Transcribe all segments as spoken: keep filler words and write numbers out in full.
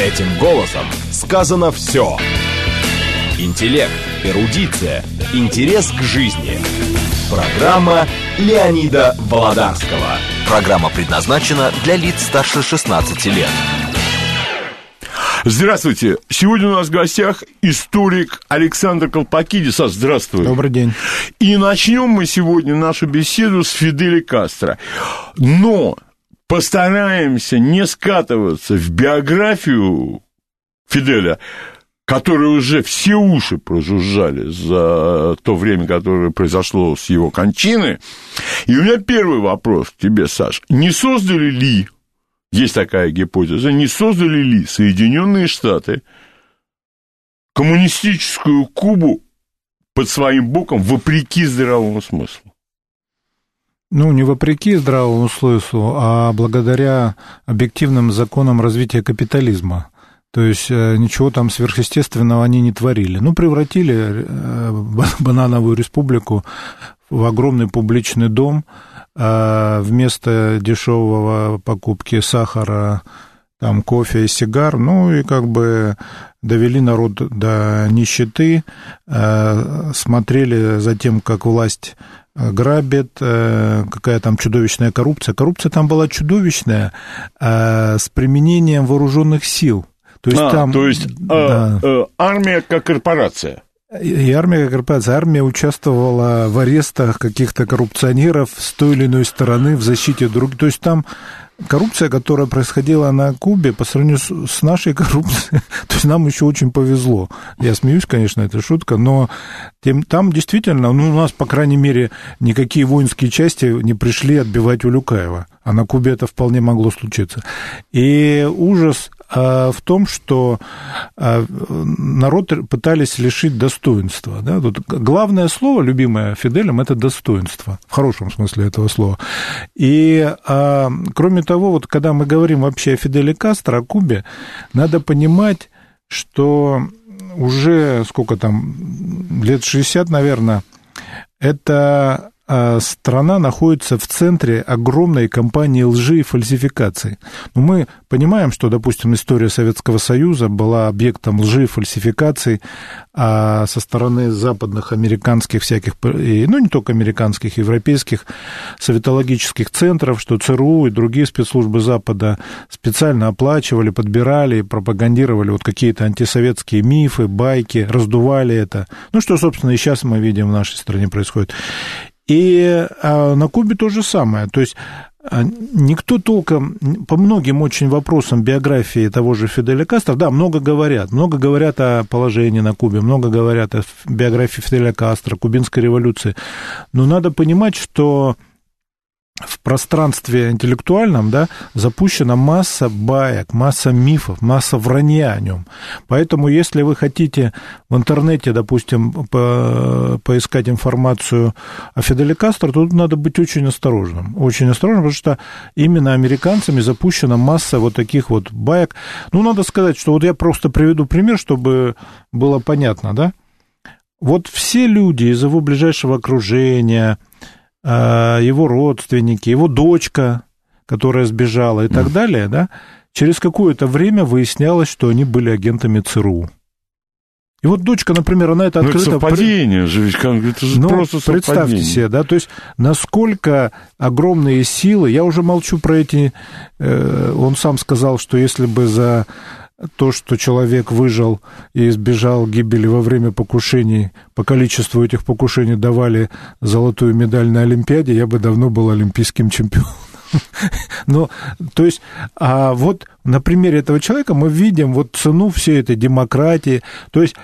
Этим голосом сказано все. Интеллект, эрудиция, интерес к жизни. Программа Леонида Володарского. Программа предназначена для лиц старше шестнадцати лет. Здравствуйте. Сегодня у нас в гостях историк Александр Колпакидис. Здравствуй. Добрый день. И начнем мы сегодня нашу беседу с Фиделя Кастро. Но постараемся не скатываться в биографию Фиделя, которые уже все уши прожужжали за то время, которое произошло с его кончины. И у меня первый вопрос к тебе, Саш. Не создали ли, есть такая гипотеза, не создали ли Соединенные Штаты коммунистическую Кубу под своим боком вопреки здравому смыслу? Ну, не вопреки здравому смыслу, а благодаря объективным законам развития капитализма. То есть ничего там сверхъестественного они не творили. Ну, превратили банановую республику в огромный публичный дом, вместо дешевого покупки сахара, там, кофе и сигар, ну, и как бы довели народ до нищеты, смотрели за тем, как власть грабит, какая там чудовищная коррупция. Коррупция там была чудовищная, с применением вооруженных сил. То есть, а, там, то есть да. а, а, армия как корпорация. И армия как корпорация. Армия участвовала в арестах каких-то коррупционеров с той или иной стороны в защите других. То есть там коррупция, которая происходила на Кубе, по сравнению с, с нашей коррупцией, то есть нам еще очень повезло. Я смеюсь, конечно, это шутка, но тем, там действительно, ну, у нас, по крайней мере, никакие воинские части не пришли отбивать Улюкаева, а на Кубе это вполне могло случиться. И ужас в том, что народ пытались лишить достоинства. Да? Тут главное слово, любимое Фиделем, это достоинство, в хорошем смысле этого слова. И, кроме того, вот когда мы говорим вообще о Фиделе Кастро, о Кубе, надо понимать, что уже, сколько там, лет шестьдесят, наверное, это... страна находится в центре огромной кампании лжи и фальсификаций. Но мы понимаем, что, допустим, история Советского Союза была объектом лжи и фальсификаций а со стороны западных, американских всяких, ну, не только американских, европейских советологических центров, что ЦРУ и другие спецслужбы Запада специально оплачивали, подбирали и пропагандировали вот какие-то антисоветские мифы, байки, раздували это. Ну, что, собственно, и сейчас мы видим в нашей стране происходит. И на Кубе то же самое. То есть никто толком, по многим очень вопросам биографии того же Фиделя Кастро, да, много говорят, много говорят о положении на Кубе, много говорят о биографии Фиделя Кастро, кубинской революции, но надо понимать, что в пространстве интеллектуальном, да, запущена масса баек, масса мифов, масса вранья о нем. Поэтому, если вы хотите в интернете, допустим, по- поискать информацию о Фиделе Кастро, то тут надо быть очень осторожным. Очень осторожным, потому что именно американцами запущена масса вот таких вот баек. Ну, надо сказать, что вот я просто приведу пример, чтобы было понятно, да. Вот все люди из его ближайшего окружения, его родственники, его дочка, которая сбежала и так далее, да, через какое-то время выяснялось, что они были агентами ЦРУ. И вот дочка, например, она это открыто... Ну, это совпадение же, ведь это же ну, просто совпадение. Представьте себе, да, то есть насколько огромные силы, я уже молчу про эти... Он сам сказал, что если бы за... то, что человек выжил и избежал гибели во время покушений, по количеству этих покушений давали золотую медаль на Олимпиаде, я бы давно был олимпийским чемпионом. Ну, то есть, а вот на примере этого человека мы видим вот цену всей этой демократии. То есть,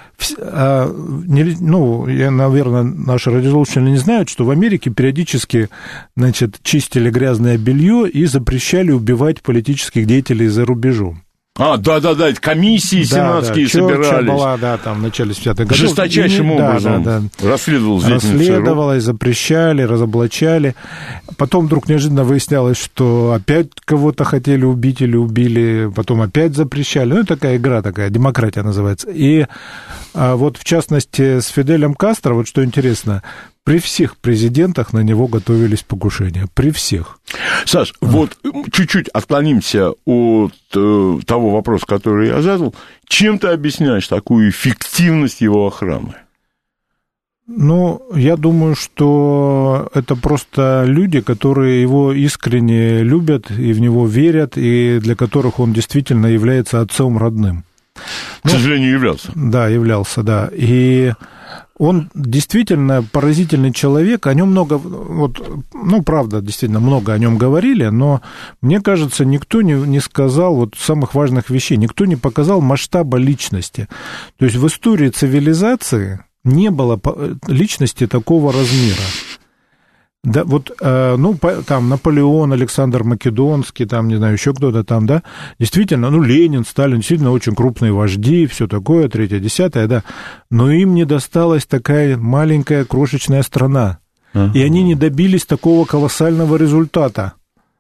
ну, я, наверное, наши радиослушатели не знают, что в Америке периодически, значит, чистили грязное белье и запрещали убивать политических деятелей за рубежом. А, да-да-да, комиссии сенатские да, да. собирались. Была, да, там, в начале семидесятых годов. Жесточайшим да, образом да, да. расследовалось. Расследовалось, запрещали, разоблачали. Потом вдруг неожиданно выяснялось, что опять кого-то хотели убить или убили, потом опять запрещали. Ну, такая игра такая, демократия называется. И а вот, в частности, с Фиделем Кастро, вот что интересно, При всех президентах на него готовились покушения. При всех. Саш, а. вот чуть-чуть отклонимся от э, того вопроса, который я задал. Чем ты объясняешь такую эффективность его охраны? Ну, я думаю, что это просто люди, которые его искренне любят и в него верят, и для которых он действительно является отцом родным. К ну, сожалению, являлся. Да, являлся, да. И он действительно поразительный человек, о нем много, вот, ну, правда, действительно, много о нем говорили, но, мне кажется, никто не, не сказал вот самых важных вещей, никто не показал масштаба личности. То есть в истории цивилизации не было личности такого размера. Да, вот, ну, там, Наполеон, Александр Македонский, там, не знаю, еще кто-то там, да, действительно, ну, Ленин, Сталин, действительно очень крупные вожди, все такое, третье, десятое, да, но им не досталась такая маленькая крошечная страна, uh-huh. и они не добились такого колоссального результата,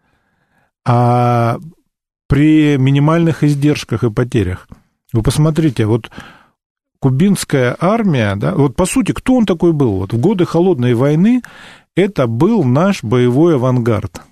а при минимальных издержках и потерях. Вы посмотрите, вот кубинская армия, да, вот, по сути, кто он такой был? Вот в годы Холодной войны это был наш боевой авангард.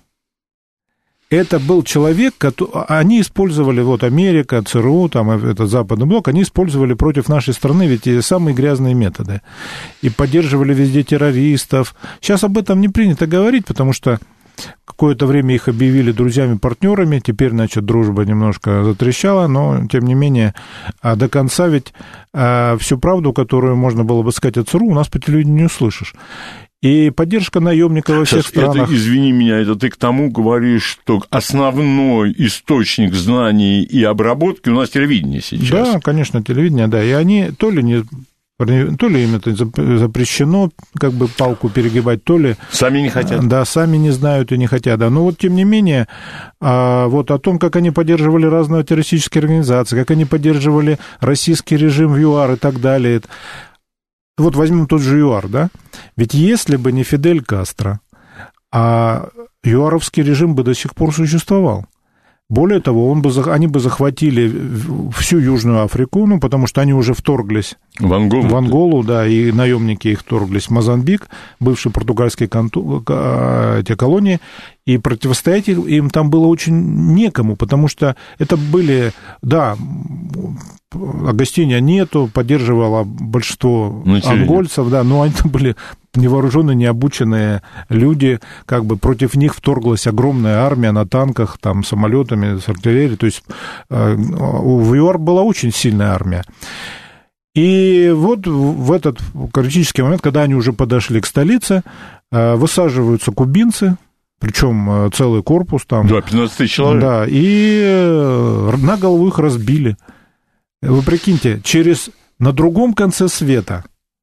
Это был человек, который... Они использовали, вот Америка, ЦРУ, там, этот Западный блок, они использовали против нашей страны ведь и самые грязные методы. И поддерживали везде террористов. Сейчас об этом не принято говорить, потому что какое-то время их объявили друзьями-партнерами, теперь, значит, дружба немножко затрещала, но, тем не менее, до конца ведь всю правду, которую можно было бы сказать о ЦРУ, у нас по телевидению не услышишь. И поддержка наемников во всех сейчас, странах. Это, извини меня, это ты к тому говоришь, что основной источник знаний и обработки у нас телевидение сейчас. Да, конечно, телевидение, да. И они то ли не... То ли им это запрещено, как бы палку перегибать, то ли... Сами не хотят. Да, сами не знают и не хотят. Да. Но вот, тем не менее, вот о том, как они поддерживали разные террористические организации, как они поддерживали российский режим в ЮАР и так далее. Вот возьмем тот же ЮАР, да? Ведь если бы не Фидель Кастро, а ЮАРовский режим бы до сих пор существовал. Более того, он бы, они бы захватили всю Южную Африку, ну, потому что они уже вторглись в Анголу, в Анголу, да, и наемники их вторглись в Мозамбик, бывшие португальские конту, эти колонии, и противостоять им там было очень некому, потому что это были, да, Агастиния нету, поддерживало большинство население. Ангольцев, да, но они там были невооруженные, необученные люди, как бы против них вторглась огромная армия на танках, там, самолетами, с артиллерией, то есть в ЮАР была очень сильная армия. И вот в этот критический момент, когда они уже подошли к столице, высаживаются кубинцы, причем целый корпус там. Да, пятнадцать тысяч человек. Да, и на голову их разбили. Вы прикиньте, через, на другом конце света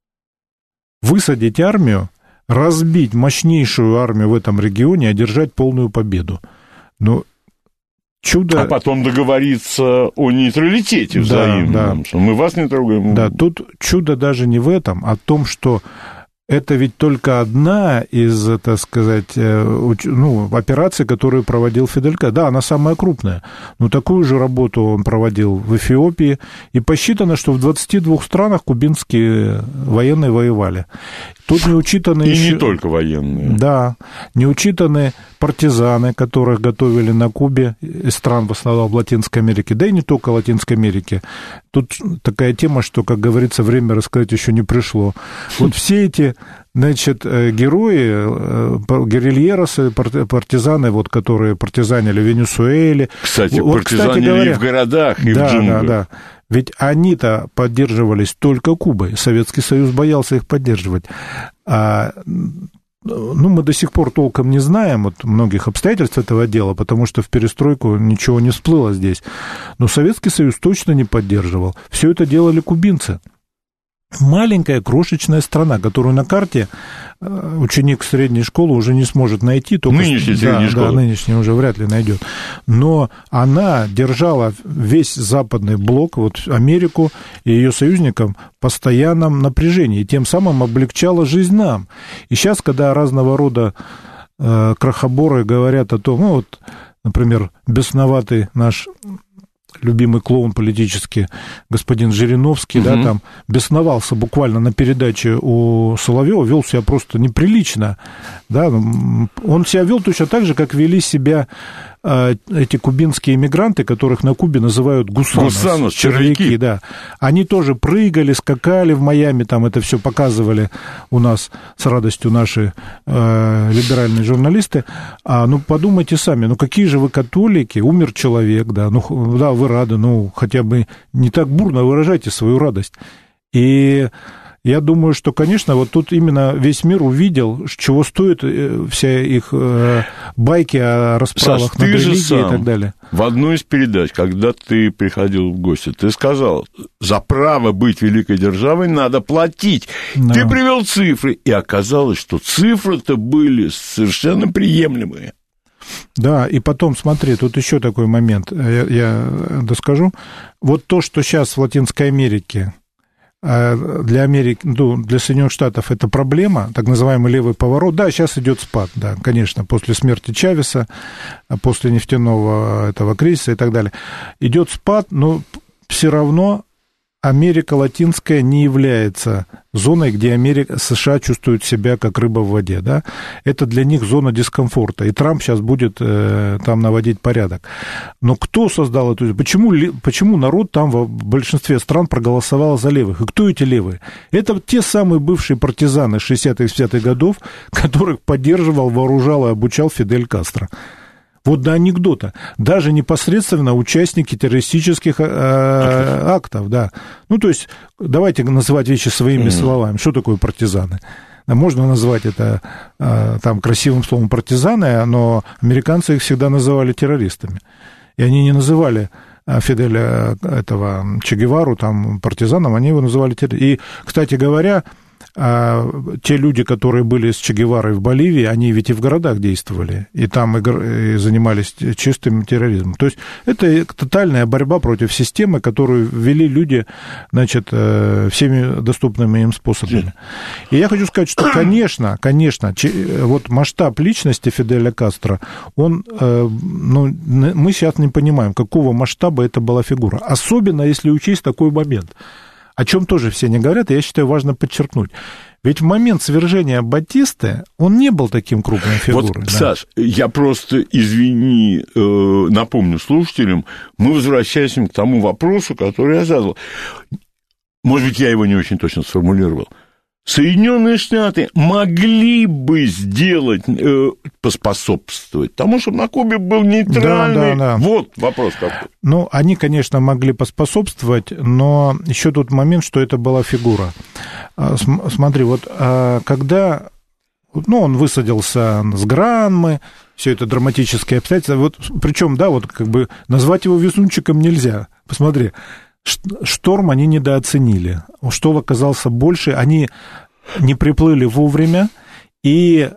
высадить армию, разбить мощнейшую армию в этом регионе, одержать полную победу. Ну, чудо... А потом договориться о нейтралитете взаимном, да, да. Что мы вас не трогаем. Да, тут чудо даже не в этом, а в том, что это ведь только одна из, так сказать, ну, операций, которую проводил Фидель Кастро. Да, она самая крупная, но такую же работу он проводил в Эфиопии, и посчитано, что в двадцати двух странах кубинские военные воевали. Тут не учитаны и еще... не только военные. Да, не учитаны партизаны, которых готовили на Кубе, из стран в основном в Латинской Америке, да и не только Латинской Америке. Тут такая тема, что, как говорится, время рассказать еще не пришло. Вот все эти, значит, герои, герильеросы, партизаны, вот, которые партизанили в Венесуэле. Кстати, вот, партизанили кстати говоря, и в городах, и да, в джунглях. Да, да. Ведь они-то поддерживались только Кубой. Советский Союз боялся их поддерживать. А, ну, мы до сих пор толком не знаем вот, многих обстоятельств этого дела, потому что в перестройку ничего не всплыло здесь. Но Советский Союз точно не поддерживал. Все это делали кубинцы. Маленькая крошечная страна, которую на карте ученик средней школы уже не сможет найти. Только нынешняя что, средняя да, школа. Да, нынешняя уже вряд ли найдет. Но она держала весь западный блок, вот Америку и ее союзникам в постоянном напряжении, и тем самым облегчала жизнь нам. И сейчас, когда разного рода э, крохоборы говорят о том, ну вот, например, бесноватый наш любимый клоун политический, господин Жириновский, угу. да, там бесновался буквально на передаче у Соловьева, вел себя просто неприлично, да, он себя вел точно так же, как вели себя эти кубинские эмигранты, которых на Кубе называют гусанос, гусанос червяки, червяки, да. Они тоже прыгали, скакали в Майами, там это все показывали у нас с радостью наши э, либеральные журналисты. А, ну, подумайте сами, ну, какие же вы католики, умер человек, да, ну, да, вы рады, ну, хотя бы не так бурно выражайте свою радость. И я думаю, что, конечно, вот тут именно весь мир увидел, чего стоят все их байки о расправах Саш, над религией сам и так далее. В одной из передач, когда ты приходил в гости, ты сказал, за право быть великой державой надо платить. Да. Ты привел цифры, и оказалось, что цифры-то были совершенно приемлемые. Да, и потом, смотри, тут еще такой момент, я, я доскажу. Вот то, что сейчас в Латинской Америке для Америки, ну, для Соединенных Штатов это проблема, так называемый левый поворот. Да, сейчас идет спад, да, конечно, после смерти Чавеса, после нефтяного этого кризиса и так далее. Идет спад, но все равно Америка Латинская не является зоной, где Америка, США чувствуют себя как рыба в воде, да. Это для них зона дискомфорта, и Трамп сейчас будет э, там наводить порядок. Но кто создал эту... Почему, почему народ там в большинстве стран проголосовал за левых? И кто эти левые? Это те самые бывшие партизаны шестидесятых и семидесятых годов, которых поддерживал, вооружал и обучал Фидель Кастро. Вот до анекдота. Даже непосредственно участники террористических э, актов, да. Ну, то есть, давайте называть вещи своими mm-hmm. словами. Что такое партизаны? Можно назвать это э, там красивым словом партизаны, но американцы их всегда называли террористами. И они не называли Фиделя, этого Че Гевару, там, партизаном, они его называли террористом. И, кстати говоря, а те люди, которые были с Че Геварой в Боливии, они ведь и в городах действовали, и там и занимались чистым терроризмом. То есть это тотальная борьба против системы, которую ввели люди, значит, всеми доступными им способами. И я хочу сказать, что, конечно, конечно, вот масштаб личности Фиделя Кастро, он, ну, мы сейчас не понимаем, какого масштаба это была фигура. Особенно, если учесть такой момент, о чем тоже все не говорят, и я считаю, важно подчеркнуть. Ведь в момент свержения Батисты он не был таким крупной фигурой. Вот, да. Саш, я просто, извини, напомню слушателям, мы возвращаемся к тому вопросу, который я задал. Может быть, я его не очень точно сформулировал. Соединенные Штаты могли бы сделать, э, поспособствовать тому, чтобы на Кубе был нейтральный. Да, да, да. Вот вопрос какой. Ну, они, конечно, могли поспособствовать, но еще тут момент, что это была фигура. Смотри, вот когда, ну, он высадился с Гранмы, все это драматические обстоятельства, вот, причем, да, вот как бы назвать его везунчиком нельзя. Посмотри. Шторм они недооценили. Штол оказался больше, они не приплыли вовремя, и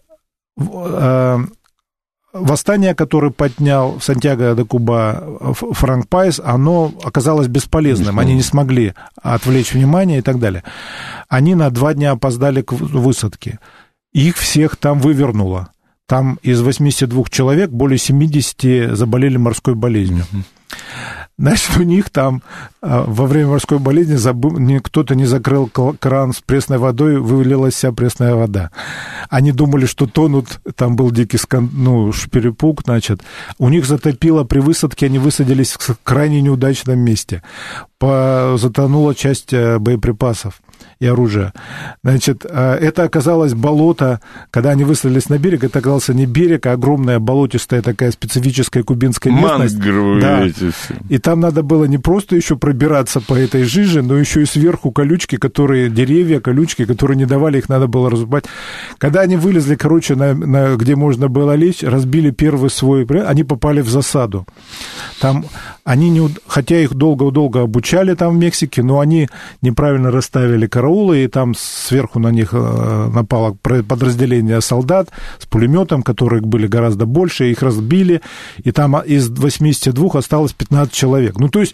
э, восстание, которое поднял в Сантьяго-де-Куба Франк Пайс, оно оказалось бесполезным, они не смогли отвлечь внимание и так далее. Они на два дня опоздали к высадке. Их всех там вывернуло. Там из восьмидесяти двух человек более семидесяти заболели морской болезнью. Значит, у них там во время морской болезни забыл, кто-то не закрыл кран с пресной водой, вылилась вся пресная вода. Они думали, что тонут, там был дикий скан... ну, перепуг, значит. У них затопило при высадке, они высадились в крайне неудачном месте. По... Затонула часть боеприпасов и оружия. Значит, это оказалось болото, когда они высадились на берег, это оказался не берег, а огромная болотистая такая специфическая кубинская местность. Мангровые да. эти все. И там надо было не просто еще пробираться по этой жиже, но еще и сверху колючки, которые, деревья, колючки, которые не давали, их надо было разрубать. Когда они вылезли, короче, на, на, где можно было лечь, разбили первый свой, они попали в засаду. Там они, не, хотя их долго-долго обучали там в Мексике, но они неправильно расставили караулы, и там сверху на них напало подразделение солдат с пулеметом, которые были гораздо больше, их разбили, и там из восьмидесяти двух осталось пятнадцать человек. Ну, то есть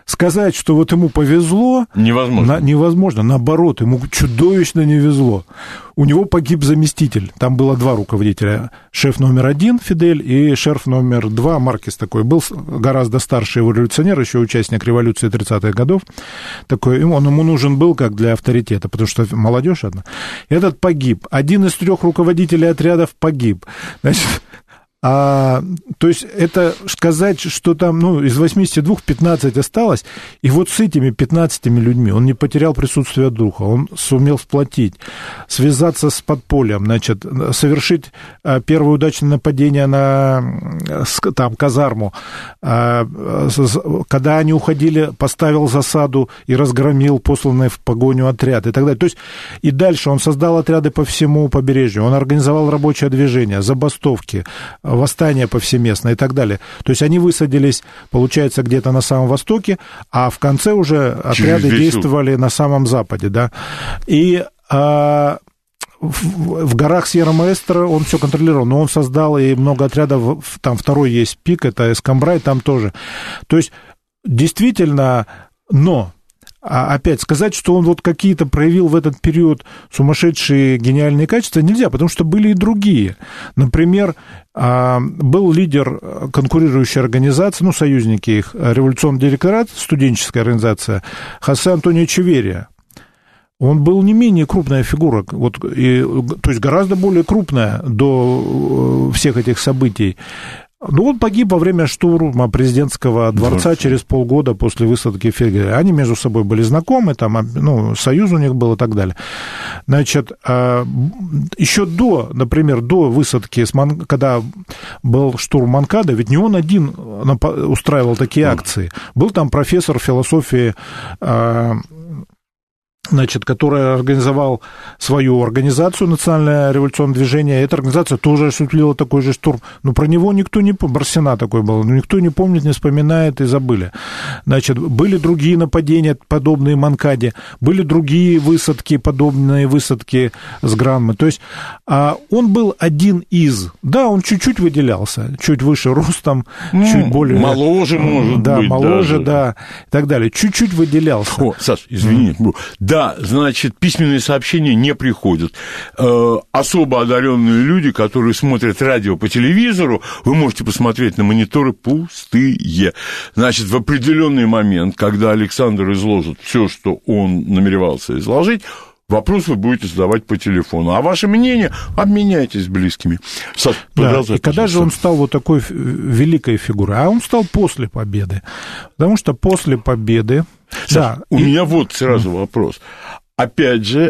сказать, что вот ему повезло... Невозможно. На, невозможно. Наоборот, ему чудовищно не везло. У него погиб заместитель. Там было два руководителя. Шеф номер один Фидель и шеф номер два Маркес такой. Был гораздо старше его революционер, еще участник революции тридцатых годов. Такой, он ему нужен был как для авторитета, потому что молодежь одна. Этот погиб. Один из трех руководителей отрядов погиб. Значит... А, то есть это сказать, что там, ну, из восьмидесяти двух пятнадцать осталось, и вот с этими пятнадцатью людьми он не потерял присутствие духа, он сумел сплотить, связаться с подпольем, значит, совершить первое удачное нападение на там, казарму, когда они уходили, поставил засаду и разгромил посланный в погоню отряд и так далее. То есть и дальше он создал отряды по всему побережью, он организовал рабочее движение, забастовки, восстание повсеместно и так далее. То есть они высадились, получается, где-то на самом востоке, а в конце уже отряды действовали на самом западе, да. И а, в, в горах Сьерра-Маэстро он все контролировал, но он создал и много отрядов, там второй есть пик, это Эскамбрай, там тоже. То есть действительно, но... А опять сказать, что он вот какие-то проявил в этот период сумасшедшие гениальные качества, нельзя, потому что были и другие. Например, был лидер конкурирующей организации, ну, союзники их, Революционный директорат, студенческая организация, Хосе Антонио Эчеверия. Он был не менее крупная фигура, вот, и, то есть гораздо более крупная до всех этих событий. Ну, он погиб во время штурма президентского дворца вот. Через полгода после высадки Фиделя. Они между собой были знакомы, там, ну, союз у них был и так далее. Значит, еще до, например, до высадки, когда был штурм Монкада, ведь не он один устраивал такие акции. Был там профессор философии, значит, который организовал свою организацию, Национальное революционное движение. Эта организация тоже осуществила такой же штурм. Но про него никто не помнит. Барсина такой был. Но никто не помнит, не вспоминает и забыли. Значит, были другие нападения, подобные Монкаде. Были другие высадки, подобные высадки с Гранмы. То есть он был один из. Да, он чуть-чуть выделялся. Чуть выше ростом, ну, чуть более... Моложе, может да, быть. Моложе, даже. Да, и так далее. Чуть-чуть выделялся. О, Саш, извини. Mm. Да. Да, значит, письменные сообщения не приходят. Э, особо одаренные люди, которые смотрят радио по телевизору, вы можете посмотреть на мониторы, пустые. Значит, в определенный момент, когда Александр изложит все, что он намеревался изложить, вопрос вы будете задавать по телефону. А ваше мнение обменяйтесь с близкими. Саш, да, и когда же он стал вот такой великой фигурой? А он стал после победы. Потому что после победы... Саш, да, у и... меня вот сразу вопрос. Опять же,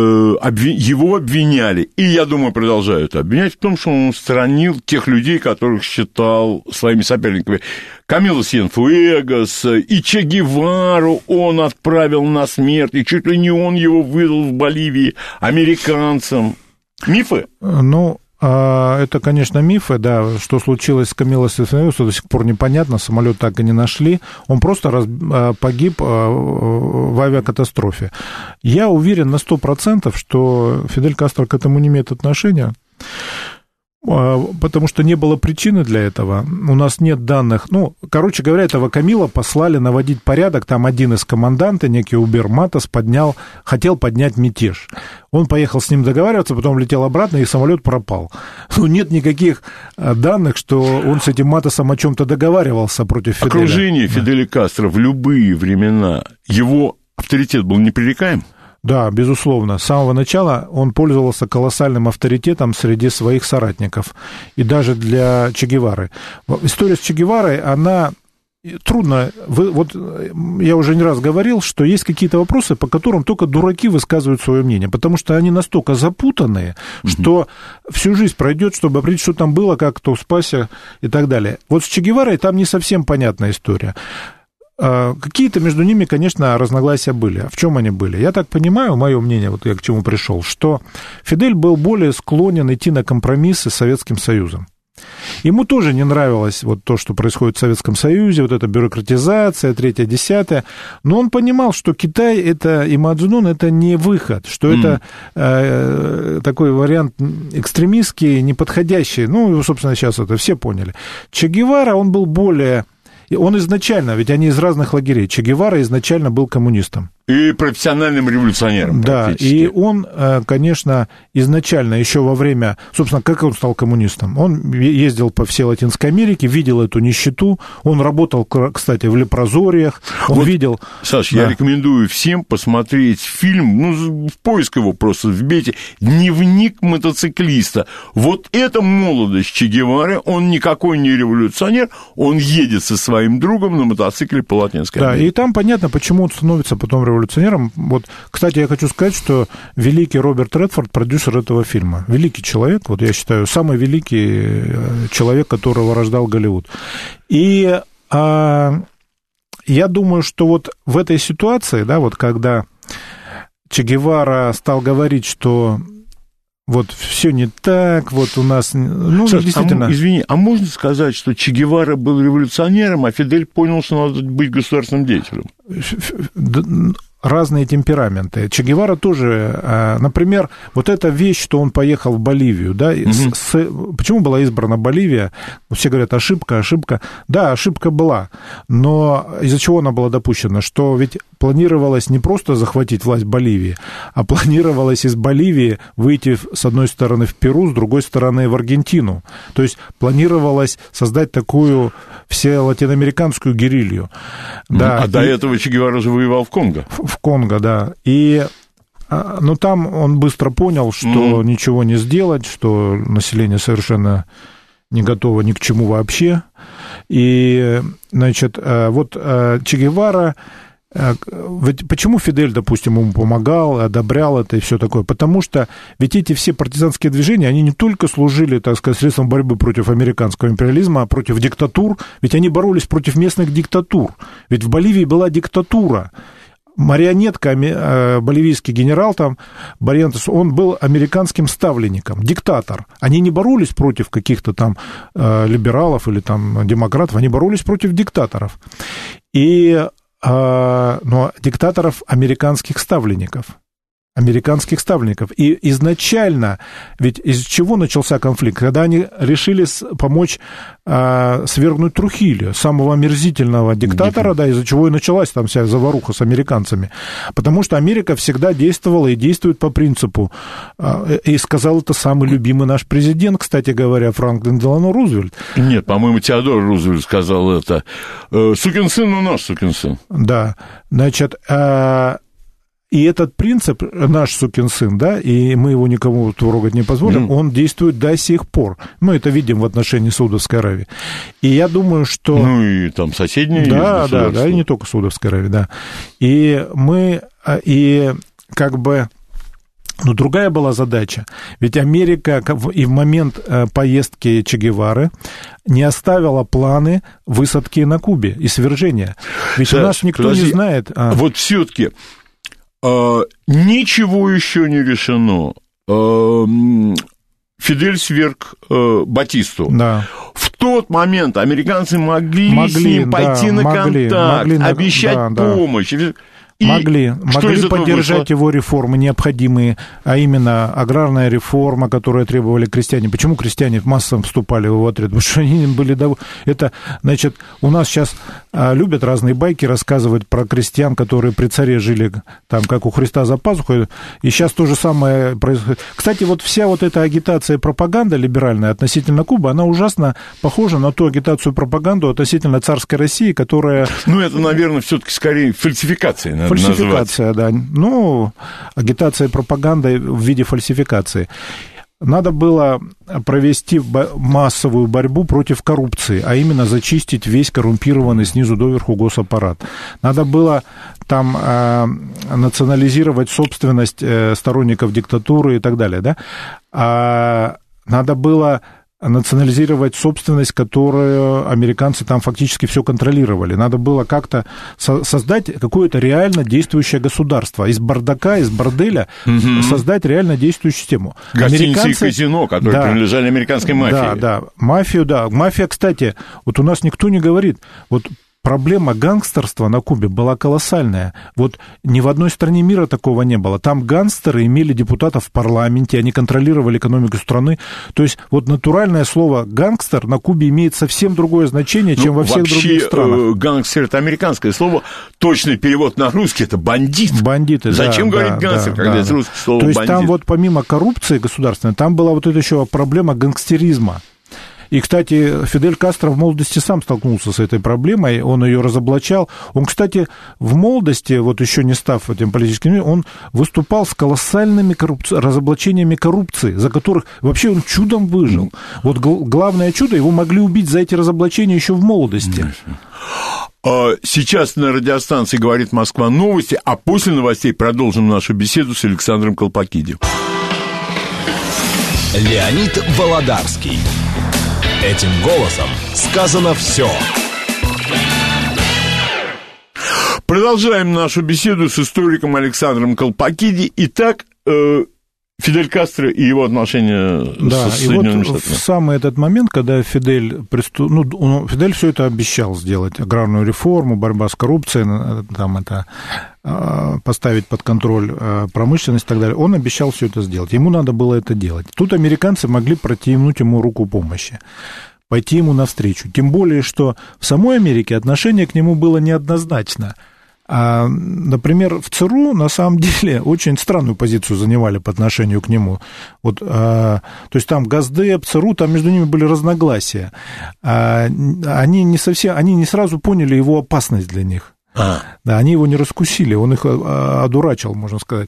его обвиняли, и, я думаю, продолжают обвинять в том, что он устранил тех людей, которых считал своими соперниками. Камило Сиенфуэгос и Че Гевару он отправил на смерть, и чуть ли не он его выдал в Боливии американцам. Мифы? Ну... Это, конечно, мифы, да, что случилось с Камило Сиенфуэгосом, до сих пор непонятно, самолет так и не нашли, он просто раз, погиб в авиакатастрофе. Я уверен на сто процентов, что Фидель Кастро к этому не имеет отношения, потому что не было причины для этого, у нас нет данных. Ну, короче говоря, этого Камила послали наводить порядок, там один из командантов, некий Убер Матос, поднял, хотел поднять мятеж. Он поехал с ним договариваться, потом летел обратно, и самолет пропал. Ну, нет никаких данных, что он с этим Матосом о чем-то договаривался против Фиделя. Окружение Фиделя Кастро в любые времена, его авторитет был непререкаем? Да, безусловно. С самого начала он пользовался колоссальным авторитетом среди своих соратников. И даже для Че Гевары. История с Че Геварой, она... Трудно. Вы, вот я уже не раз говорил, что есть какие-то вопросы, по которым только дураки высказывают свое мнение, потому что они настолько запутанные, mm-hmm. что всю жизнь пройдет, чтобы определить, что там было, как кто спасся и так далее. Вот с Че Геварой там не совсем понятная история. Какие-то между ними, конечно, разногласия были. А в чем они были? Я так понимаю, мое мнение, вот я к чему пришел, что Фидель был более склонен идти на компромиссы с Советским Союзом. Ему тоже не нравилось вот то, что происходит в Советском Союзе, вот эта бюрократизация, третье, десятое, но он понимал, что Китай это, и Мао Цзэдун это не выход, что mm. это э, такой вариант экстремистский, неподходящий. Ну, собственно, сейчас это все поняли. Че Гевара, он был более... И он изначально, ведь они из разных лагерей, Че Гевара изначально был коммунистом. И профессиональным революционером. Да, и он, конечно, изначально, еще во время... Собственно, как он стал коммунистом? Он ездил по всей Латинской Америке, видел эту нищету, он работал, кстати, в лепрозориях, он вот, видел... Саш, да. я рекомендую всем посмотреть фильм, ну, в поиск его просто вбейте, «Дневник мотоциклиста». Вот это молодость Че Гевары, он никакой не революционер, он едет со своим другом на мотоцикле по Латинской Америке. Да, и там понятно, почему он становится потом революционером. революционером. Вот, кстати, я хочу сказать, что великий Роберт Редфорд, продюсер этого фильма, великий человек, вот я считаю, самый великий человек, которого рождал Голливуд. И а, я думаю, что вот в этой ситуации, да, вот когда Че Гевара стал говорить, что вот все не так, вот у нас... Ну, Саш, действительно... А, извини, а можно сказать, что Че Гевара был революционером, а Фидель понял, что надо быть государственным деятелем? Разные темпераменты. Че Гевара тоже, например, вот эта вещь, что он поехал в Боливию, да, угу. с, с, почему была избрана Боливия? Все говорят, ошибка, ошибка. Да, ошибка была, но из-за чего она была допущена? Что ведь планировалось не просто захватить власть Боливии, а планировалось из Боливии выйти с одной стороны в Перу, с другой стороны в Аргентину. То есть планировалось создать такую вселатиноамериканскую герилью. Да, а и... до этого Че Гевара же воевал в Конго. В Конго, да. И, но там он быстро понял, что mm-hmm. ничего не сделать, что население совершенно не готово ни к чему вообще. И, значит, вот Че Гевара... Ведь почему Фидель, допустим, ему помогал, одобрял это и все такое? Потому что ведь эти все партизанские движения, они не только служили, так сказать, средством борьбы против американского империализма, а против диктатур, ведь они боролись против местных диктатур. Ведь в Боливии была диктатура. Марионетка, боливийский генерал там, Барьентес, он был американским ставленником, диктатор. Они не боролись против каких-то там либералов или там демократов, они боролись против диктаторов. И но диктаторов американских ставленников. Американских ставленников. И изначально, ведь из чего начался конфликт? Когда они решили помочь а, свергнуть Трухильо, самого омерзительного диктатора, да, из-за чего и началась там вся заваруха с американцами. Потому что Америка всегда действовала и действует по принципу, а, и сказал это самый любимый наш президент, кстати говоря, Франклин Делано Рузвельт. Нет, по-моему, Теодор Рузвельт сказал это. Сукин сын, но наш сукин сын. Да, значит... А, и этот принцип, наш сукин сын, да, и мы его никому трогать не позволим, mm. он действует до сих пор. Мы это видим в отношении Саудовской Аравии. И я думаю, что... Ну, и там соседние да, да, да, и не только Саудовской Аравии, да. И мы, и как бы... Но другая была задача. Ведь Америка и в момент поездки Че Гевары не оставила планы высадки на Кубе и свержения. Ведь Саш, у нас никто подожди, не знает... А... Вот все-таки... Ничего еще не решено. Фидель сверг Батисту. Да. В тот момент американцы могли, могли с ним пойти да, на могли, контакт, могли, обещать да, помощь. Да. И могли, могли поддержать его реформы необходимые, а именно аграрная реформа, которую требовали крестьяне. Почему крестьяне массово вступали в его отряд? Потому что они были... Дов... Это, значит, у нас сейчас а, любят разные байки рассказывать про крестьян, которые при царе жили, там, как у Христа за пазухой, и сейчас то же самое происходит. Кстати, вот вся вот эта агитация и пропаганда либеральная относительно Кубы, она ужасно похожа на ту агитацию и пропаганду относительно царской России, которая... Ну, это, наверное, все-таки скорее фальсификация. Фальсификация, назвать. Да. Ну, агитация и пропаганда в виде фальсификации. Надо было провести массовую борьбу против коррупции, а именно зачистить весь коррумпированный снизу доверху госаппарат. Надо было там э, национализировать собственность э, сторонников диктатуры и так далее, да? А надо было национализировать собственность, которую американцы там фактически все контролировали. Надо было как-то со- создать какое-то реально действующее государство. Из бардака, из борделя угу. создать реально действующую систему. Гостиницы американцы... и казино, которые да, принадлежали американской мафии. Да, да. Мафию, да. Мафия, кстати, вот у нас никто не говорит. Вот проблема гангстерства на Кубе была колоссальная. Вот ни в одной стране мира такого не было. Там гангстеры имели депутатов в парламенте, они контролировали экономику страны. То есть вот натуральное слово «гангстер» на Кубе имеет совсем другое значение, чем ну, во всех вообще, других странах. Э, гангстер – это американское слово. Точный перевод на русский – это бандит. Бандиты, Зачем да, говорить да, гангстер, да, когда да. это русское слово То есть бандит? там вот помимо коррупции государственной, там была вот эта еще проблема гангстеризма. И, кстати, Фидель Кастро в молодости сам столкнулся с этой проблемой, он ее разоблачал. Он, кстати, в молодости, вот еще не став этим политическим, он выступал с колоссальными коррупци... разоблачениями коррупции, за которых вообще он чудом выжил. Вот главное чудо, его могли убить за эти разоблачения еще в молодости. Сейчас на радиостанции «Говорит Москва» новости, а после новостей продолжим нашу беседу с Александром Колпакиди. Леонид Володарский. Этим голосом сказано все. Продолжаем нашу беседу с историком Александром Колпакиди. Итак, э, Фидель Кастро и его отношения да, с и Соединенными вот Штатами. В самый этот момент, когда Фидель, приступ... ну, он, Фидель все это обещал сделать, аграрную реформу, борьба с коррупцией, там это, поставить под контроль промышленность и так далее, он обещал все это сделать, ему надо было это делать. Тут американцы могли протянуть ему руку помощи, пойти ему навстречу, тем более, что в самой Америке отношение к нему было неоднозначно. А, например, в ЦРУ на самом деле очень странную позицию занимали по отношению к нему. Вот, а, то есть там Госдеп, ЦРУ, там между ними были разногласия. А, они не совсем, они не сразу поняли его опасность для них. А. Да, они его не раскусили, он их одурачил, можно сказать.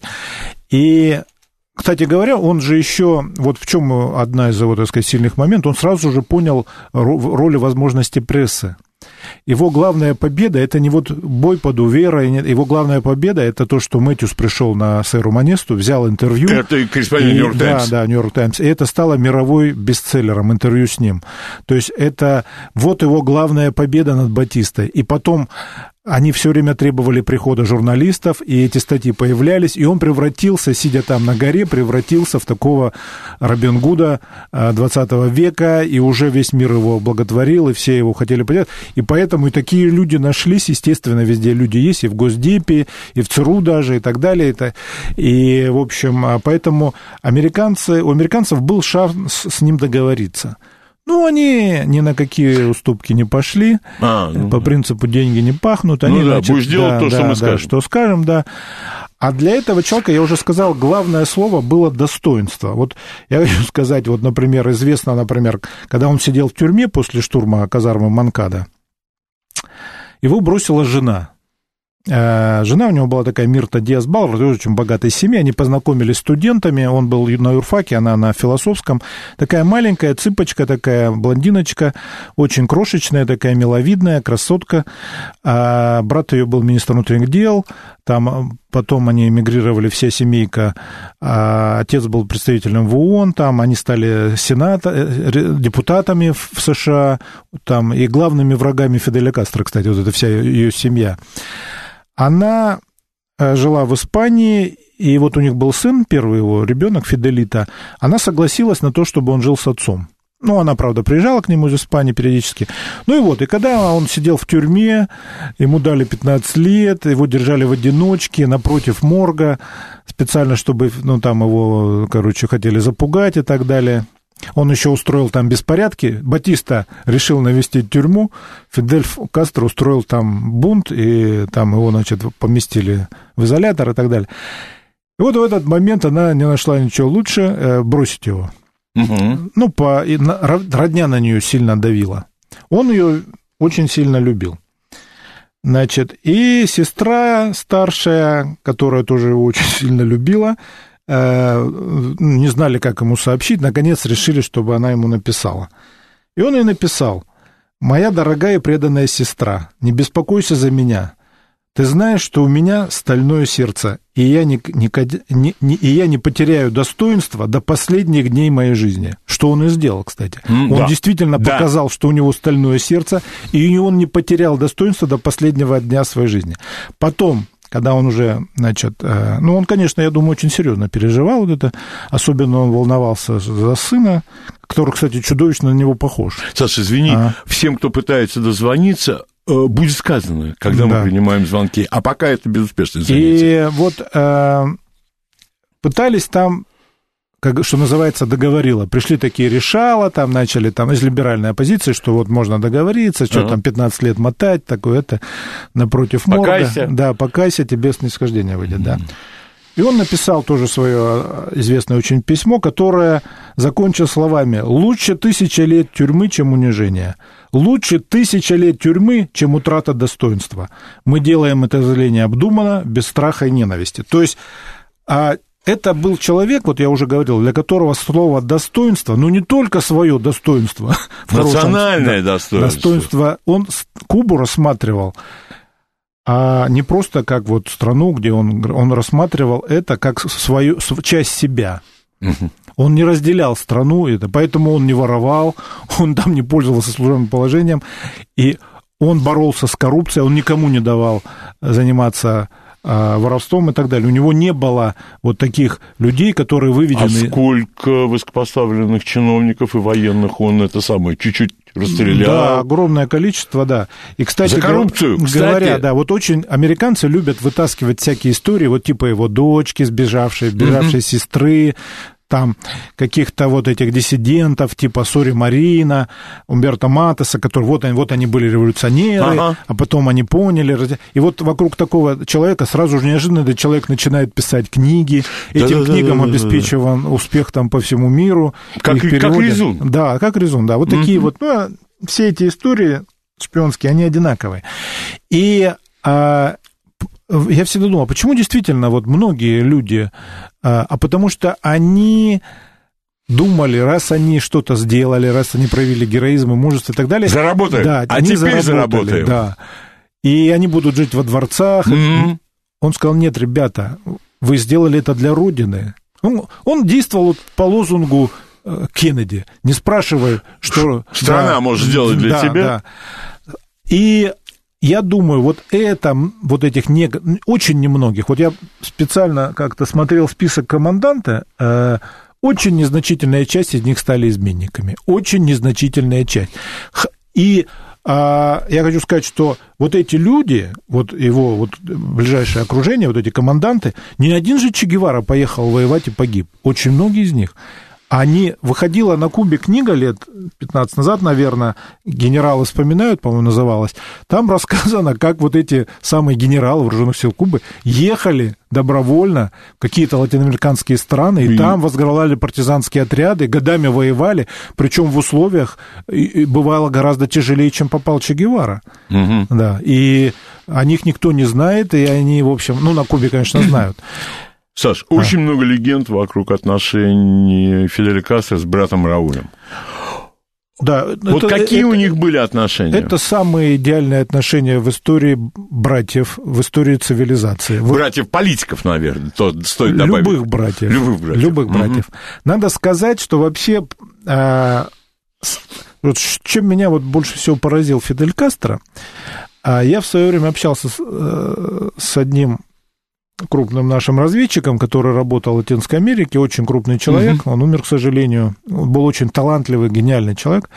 И, кстати говоря, он же еще, вот в чем одна из его, так сказать, сильных моментов, он сразу же понял роль и возможности прессы. Его главная победа – это не вот бой под Уверой, его главная победа – это то, что Мэтьюс пришел на сэру Монесту, взял интервью. Это корреспондент Нью-Йорк Таймс. Да, да, Нью-Йорк Таймс. И это стало мировой бестселлером, интервью с ним. То есть это вот его главная победа над Батистой. И потом они все время требовали прихода журналистов, и эти статьи появлялись, и он превратился, сидя там на горе, превратился в такого Робин Гуда двадцатого века, и уже весь мир его благотворил, и все его хотели поддержать. И поэтому и такие люди нашлись, естественно, везде люди есть, и в Госдепе, и в ЦРУ даже, и так далее. И, в общем, поэтому американцы, у американцев был шанс с ним договориться. Ну, они ни на какие уступки не пошли, а, ну, по принципу деньги не пахнут. Они, ну да, значит, будешь делать да, то, да, что мы да, скажем. Что скажем, да. А для этого человека, я уже сказал, главное слово было достоинство. Вот я хочу сказать, вот, например, известно, например, когда он сидел в тюрьме после штурма казармы Монкада, его бросила жена. Жена у него была такая Мирта Диас-Балвар, очень богатой семьи, они познакомились с студентами, он был на юрфаке, она на философском, такая маленькая цыпочка, такая блондиночка, очень крошечная, такая миловидная, красотка, а брат ее был министр внутренних дел, там потом они эмигрировали, вся семейка, а отец был представителем в ООН, там они стали сената, депутатами в США, там, и главными врагами Фиделя Кастро, кстати, вот эта вся ее семья. Она жила в Испании, и вот у них был сын, первый его ребенок, Фиделита. Она согласилась на то, чтобы он жил с отцом. Ну, она, правда, приезжала к нему из Испании периодически. Ну и вот, и когда он сидел в тюрьме, ему дали пятнадцать лет, его держали в одиночке напротив морга, специально, чтобы, ну, там его, короче, хотели запугать и так далее. Он еще устроил там беспорядки. Батиста решил навестить тюрьму. Фидель Кастро устроил там бунт, и там его, значит, поместили в изолятор и так далее. И вот в этот момент она не нашла ничего лучше э, бросить его. Угу. Ну, по, и, на, родня на нее сильно давила. Он ее очень сильно любил. Значит, и сестра старшая, которая тоже его очень сильно любила, не знали, как ему сообщить, наконец решили, чтобы она ему написала. И он ей написал: «Моя дорогая и преданная сестра, не беспокойся за меня. Ты знаешь, что у меня стальное сердце, и я не, не, не, и я не потеряю достоинства до последних дней моей жизни». Что он и сделал, кстати. Mm, он да. действительно да. показал, что у него стальное сердце, и он не потерял достоинства до последнего дня своей жизни. Потом, когда он уже, значит, ну, он, конечно, я думаю, очень серьезно переживал вот это, особенно он волновался за сына, который, кстати, чудовищно на него похож. Саша, извини, а? всем, кто пытается дозвониться, будет сказано, когда да. мы принимаем звонки. А пока это безуспешно занятие. И вот э, пытались там, как, что называется, договорило. Пришли такие решала, там начали там из либеральной оппозиции, что вот можно договориться, что uh-huh. там пятнадцать лет мотать, такое это напротив морга. Покайся. Да, покайся, тебе снисхождение выйдет, uh-huh. да. И он написал тоже свое известное очень письмо, которое закончил словами: «Лучше тысяча лет тюрьмы, чем унижение. Лучше тысяча лет тюрьмы, чем утрата достоинства. Мы делаем это заявление обдуманно, без страха и ненависти». То есть а это был человек, вот я уже говорил, для которого слово «достоинство», ну, не только свое достоинство. Национальное достоинство. Достоинство. Он Кубу рассматривал, а не просто как вот страну, где он, он рассматривал это как свою часть себя. Угу. Он не разделял страну, это, поэтому он не воровал, он там не пользовался служебным положением, и он боролся с коррупцией, он никому не давал заниматься воровством и так далее. У него не было вот таких людей, которые выведены... А сколько высокопоставленных чиновников и военных он это самое чуть-чуть расстрелял? Да, огромное количество, да. И, кстати, за коррупцию, говоря, кстати. да, вот очень американцы любят вытаскивать всякие истории, вот типа его дочки, сбежавшей, сбежавшей mm-hmm. сестры, там каких-то вот этих диссидентов, типа Сори Марина, Умберто Матеса, которые вот они, вот они были революционеры, ага. а потом они поняли. И вот вокруг такого человека сразу же неожиданно этот человек начинает писать книги, этим да, книгам да, да, обеспечиван да, да. успех там по всему миру. Как, как Резун. Да, как Резун, да. Вот mm-hmm. такие вот, ну, все эти истории шпионские, они одинаковые. И... А, я всегда думал, почему действительно вот многие люди, а потому что они думали, раз они что-то сделали, раз они проявили героизм и мужество и так далее. Заработали, да, а теперь заработаем. Да. И они будут жить во дворцах. Mm-hmm. Он сказал, нет, ребята, вы сделали это для Родины. Он, он действовал по лозунгу Кеннеди, не спрашивая, что... Страна да, может сделать для да, тебя. Да. И... Я думаю, вот это, вот этих не, очень немногих, вот я специально как-то смотрел список команданта, э, очень незначительная часть из них стали изменниками, очень незначительная часть. И э, я хочу сказать, что вот эти люди, вот его вот ближайшее окружение, вот эти команданты, ни один же Че Гевара поехал воевать и погиб, очень многие из них. Они, выходила на Кубе книга лет пятнадцать назад, наверное, «Генералы вспоминают», по-моему, называлась. Там рассказано, как вот эти самые генералы вооруженных сил Кубы ехали добровольно в какие-то латиноамериканские страны, и, и там возглавляли партизанские отряды, годами воевали, причем в условиях бывало гораздо тяжелее, чем попал Че Гевара. Угу. Да, и о них никто не знает, и они, в общем, ну, на Кубе, конечно, знают. Саш, а. очень много легенд вокруг отношений Фиделя Кастро с братом Раулем. Да, вот это, какие это, у них были отношения? Это самые идеальные отношения в истории братьев, в истории цивилизации. Братьев-политиков, наверное, то стоит добавить. Любых братьев. Любых братьев. Любых братьев. Угу. Надо сказать, что вообще, а, вот, чем меня вот больше всего поразил Фидель Кастро, а, я в свое время общался с, с одним крупным нашим разведчиком, который работал в Латинской Америке, очень крупный человек, угу. он умер, к сожалению, он был очень талантливый, гениальный человек.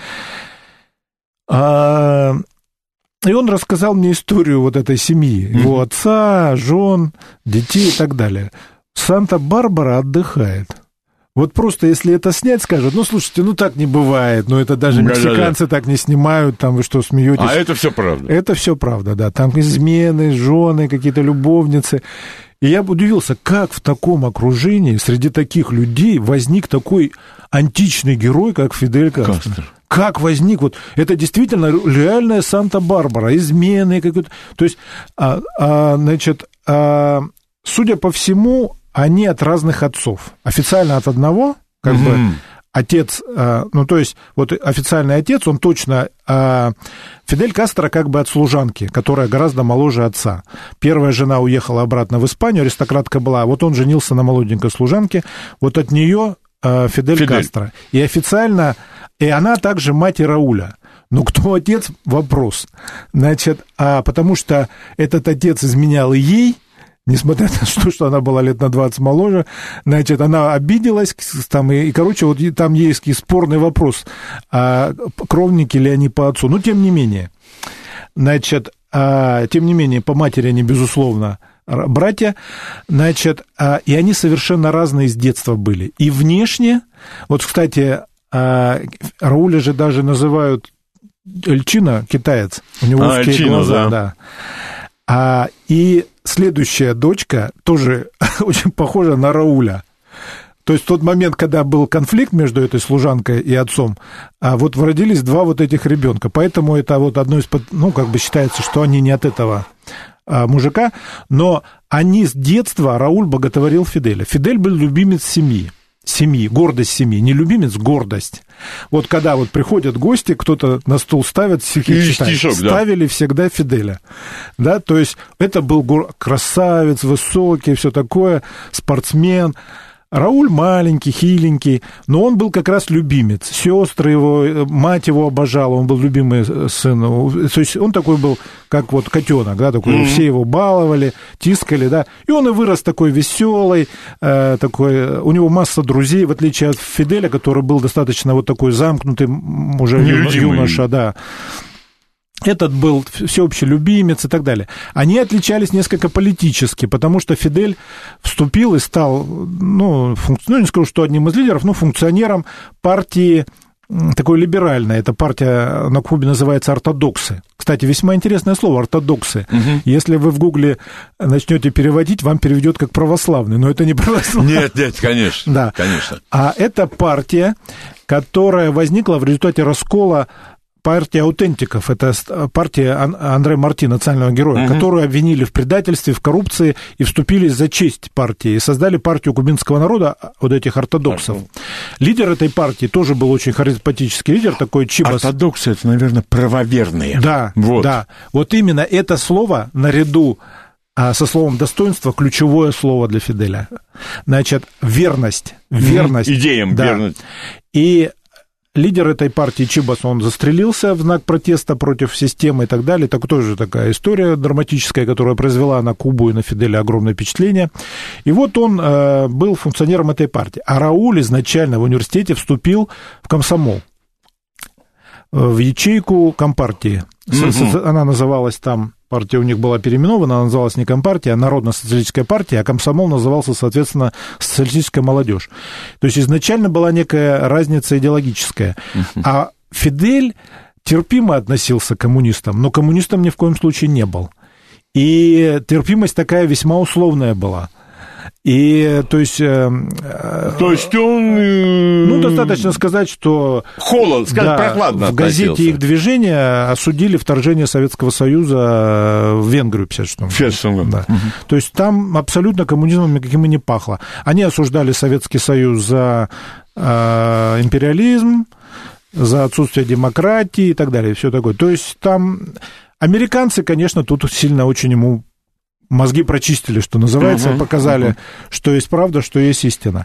А, и он рассказал мне историю вот этой семьи, угу. его отца, жен, детей и так далее. Санта-Барбара отдыхает. Вот просто если это снять, скажут, ну, слушайте, ну, так не бывает, ну, это даже мексиканцы так не снимают, там, вы что, смеетесь? А это все правда. Это все правда, да, там измены, жены, какие-то любовницы. И я удивился, как в таком окружении, среди таких людей возник такой античный герой, как Фидель Кастро. Кастро. Как возник? Вот это действительно реальная Санта-Барбара, измены какие-то. То есть, а, а, значит, а, судя по всему, они от разных отцов. Официально от одного, как mm-hmm. бы, отец, ну, то есть, вот официальный отец, он точно... Фидель Кастро как бы от служанки, которая гораздо моложе отца. Первая жена уехала обратно в Испанию, аристократка была, вот он женился на молоденькой служанке, вот от нее Фидель, Фидель Кастро. И официально... И она также мать Рауля. Ну, кто отец? Вопрос. Значит, а потому что этот отец изменял и ей, несмотря на то, что она была лет на двадцать моложе, значит, она обиделась, там, и, и, короче, вот там есть спорный вопрос, а кровники ли они по отцу, но тем не менее. значит, тем не менее, по матери они, безусловно, братья, значит, и они совершенно разные с детства были. И внешне, вот, кстати, Рауля же даже называют Эльчино, китаец, у него а, узкие Эльчино, глаза, да. да. А, и следующая дочка тоже очень похожа на Рауля. То есть в тот момент, когда был конфликт между этой служанкой и отцом, а вот родились два вот этих ребенка. Поэтому это вот одно из... Ну, как бы считается, что они не от этого а, мужика, но они с детства, Рауль боготворил Фиделя. Фидель был любимец семьи. Семьи, гордость семьи, не любимец, гордость. Вот когда вот приходят гости, кто-то на стол ставит, стихи читает, стишок, ставили да. всегда Фиделя, да, то есть это был красавец, высокий, все такое, спортсмен. Рауль маленький, хиленький, но он был как раз любимец. Сестры его, мать его обожала, он был любимый сын. То есть он такой был, как вот котенок, да, такой, mm-hmm. все его баловали, тискали, да. И он и вырос такой веселый, э, такой, у него масса друзей, в отличие от Фиделя, который был достаточно вот такой замкнутый, уже Нелюдимый. юноша, да. Этот был всеобщий любимец и так далее. Они отличались несколько политически, потому что Фидель вступил и стал, ну, функ... ну не скажу, что одним из лидеров, но функционером партии такой либеральной. Эта партия на Кубе называется «Ортодоксы». Кстати, весьма интересное слово «ортодоксы». Угу. Если вы в Гугле начнете переводить, вам переведет как «православный», но это не православный. Нет, нет, конечно. Да. конечно. А это партия, которая возникла в результате раскола партия аутентиков, это партия Андре Марти, национального героя, угу. которую обвинили в предательстве, в коррупции и вступили за честь партии, и создали партию кубинского народа, вот этих ортодоксов. Ага. Лидер этой партии тоже был очень харизматический лидер, такой Чибас. Ортодоксы, это, наверное, правоверные. Да, вот. да. Вот именно это слово наряду со словом достоинство ключевое слово для Фиделя. Значит, верность. Верность. Идеям да. верность. И лидер этой партии Чибас, он застрелился в знак протеста против системы и так далее. Так тоже такая история драматическая, которая произвела на Кубу и на Фиделя огромное впечатление. И вот он э, был функционером этой партии. А Рауль изначально в университете вступил в комсомол, в ячейку Компартии. Mm-hmm. Она называлась там, партия у них была переименована, она называлась не Компартия, а Народно-социалистическая партия, а комсомол назывался, соответственно, Социалистическая молодежь. То есть изначально была некая разница идеологическая. Uh-huh. А Фидель терпимо относился к коммунистам, но коммунистом ни в коем случае не был. И терпимость такая весьма условная была. И, то есть... Э, то есть он... Э, ну, достаточно сказать, что... Холод, сказать, да, прохладно в газете относился. Их движения осудили вторжение Советского Союза в Венгрию в пятьдесят шестом году. В пятьдесят шестом году. Да. Угу. То есть там абсолютно коммунизмом никаким и не пахло. Они осуждали Советский Союз за э, империализм, за отсутствие демократии и так далее, и все такое. То есть там... Американцы, конечно, тут сильно очень ему... Мозги прочистили, что называется, uh-huh, показали, uh-huh. что есть правда, что есть истина.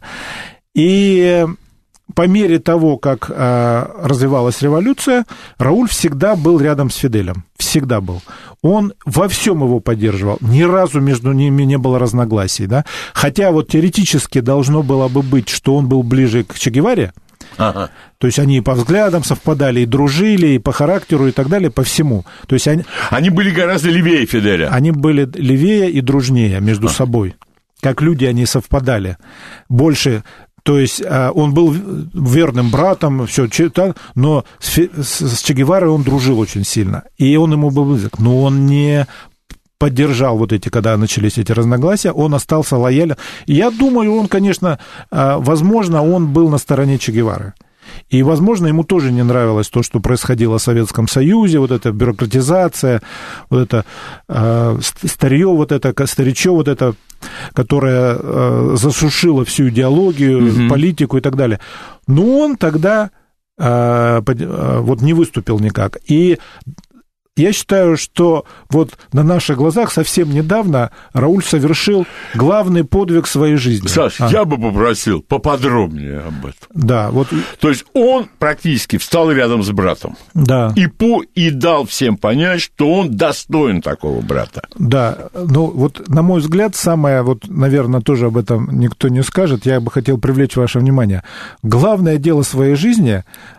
И по мере того, как э, развивалась революция, Рауль всегда был рядом с Фиделем. Всегда был. Он во всем его поддерживал. Ни разу между ними не было разногласий. Да? Хотя вот теоретически должно было бы быть, что он был ближе к Че Геваре. Ага. То есть они и по взглядам совпадали, и дружили, и по характеру, и так далее, по всему. То есть они... они были гораздо левее Фиделя. Они были левее и дружнее между а. собой. Как люди они совпадали. Больше... То есть он был верным братом, все, но с Че Геварой он дружил очень сильно. И он ему был близок. Но он не... поддержал вот эти, когда начались эти разногласия, он остался лоялен. Я думаю, он, конечно, возможно, он был на стороне Че Гевары. И, возможно, ему тоже не нравилось то, что происходило в Советском Союзе, вот эта бюрократизация, вот это э, старье, вот это старичье, вот это, которое э, засушило всю идеологию, mm-hmm. политику и так далее. Но он тогда э, вот не выступил никак. И я считаю, что вот на наших глазах совсем недавно Рауль совершил главный подвиг своей жизни. Саш, а. я бы попросил поподробнее об этом. Да, вот. То есть он практически встал рядом с братом. Да. И, по, и дал всем понять, что он достоин такого брата. Да, ну вот, на мой взгляд, самое, вот, наверное, тоже об этом никто не скажет, я бы хотел привлечь ваше внимание. Главное дело своей жизни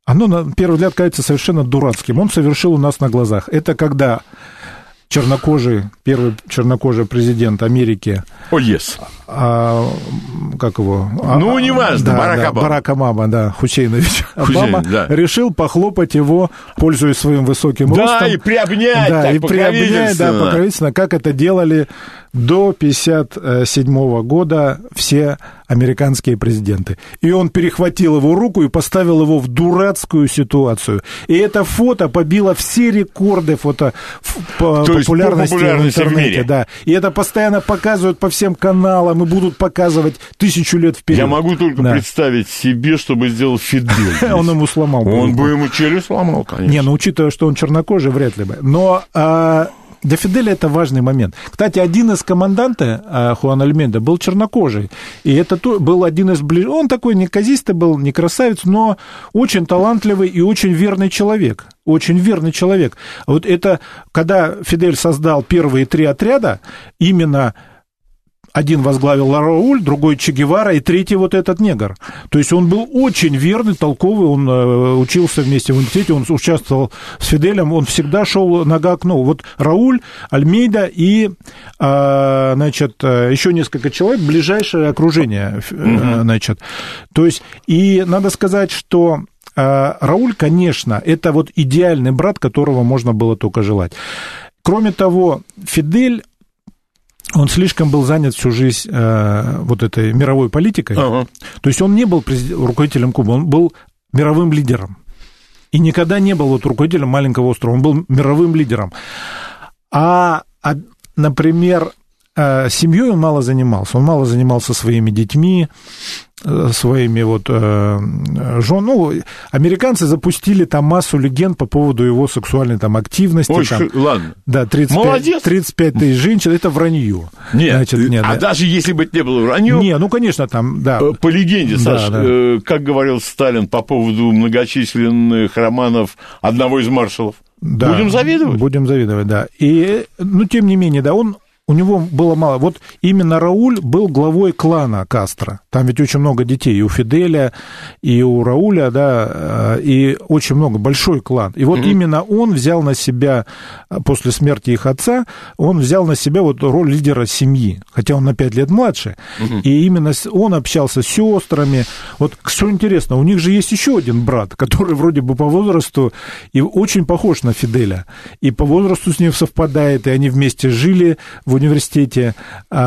Оно, на первый взгляд, кажется совершенно дурацким. Он совершил у нас на глазах. Это когда чернокожий, первый чернокожий президент Америки... О, oh, yes. А, как его? Ну, не важно, да, Барак да, Обама. Барак Обама, да, Хусейнович Хусейн, Обама, да. решил похлопать его, пользуясь своим высоким да, ростом. Да, и приобнять, да, так, и приобнять, да, покровительственно, как это делали до пятьдесят седьмого года все американские президенты. И он перехватил его руку и поставил его в дурацкую ситуацию. И это фото побило все рекорды фото по популярности, по популярности в интернете. В мире. Да. И это постоянно показывают по всем каналам и будут показывать тысячу лет вперед. Я могу только да. представить себе, чтобы сделал Фидель. Он ему сломал. Он бы ему челюсть сломал, конечно. Не, ну, учитывая, что он чернокожий, вряд ли бы. Но... Для Фиделя это важный момент. Кстати, один из командантов Хуан Альменда был чернокожий. И это был один из ближ... Он такой неказистый был, не красавец, но очень талантливый и очень верный человек. Очень верный человек. Вот это, когда Фидель создал первые три отряда, именно... Один возглавил Рауль, другой Че Гевара, и третий вот этот негр. То есть он был очень верный, толковый, он учился вместе в университете, он участвовал с Фиделем, он всегда шел нога к ногу. Вот Рауль, Альмейда и, значит, еще несколько человек, ближайшее окружение, mm-hmm. значит. То есть, и надо сказать, что Рауль, конечно, это вот идеальный брат, которого можно было только желать. Кроме того, Фидель, он слишком был занят всю жизнь э, вот этой мировой политикой. Uh-huh. То есть он не был руководителем Кубы, он был мировым лидером. И никогда не был вот руководителем маленького острова, он был мировым лидером. А, а например, э, семьей он мало занимался. Он мало занимался своими детьми, своими вот э, жен. Ну, американцы запустили там массу легенд по поводу его сексуальной там активности. Ой, там, ладно. Да, тридцать пять, тридцать пять тысяч женщин, это вранье. Нет, Значит, нет, а да. даже если бы это не было вранье... Не, ну, конечно, там, да. По легенде, Саш, да, да. Э, как говорил Сталин по поводу многочисленных романов одного из маршалов, да, будем завидовать? Будем завидовать, да. И, ну, тем не менее, да, он... У него было мало. Вот именно Рауль был главой клана Кастро. Там ведь очень много детей. И у Фиделя, и у Рауля, да, и очень много, большой клан. И вот mm-hmm. именно он взял на себя, после смерти их отца, он взял на себя вот роль лидера семьи. Хотя он на пять лет младше. Mm-hmm. И именно он общался с сестрами. Вот что интересно, у них же есть еще один брат, который вроде бы по возрасту и очень похож на Фиделя. И по возрасту с ним совпадает, и они вместе жили в университете,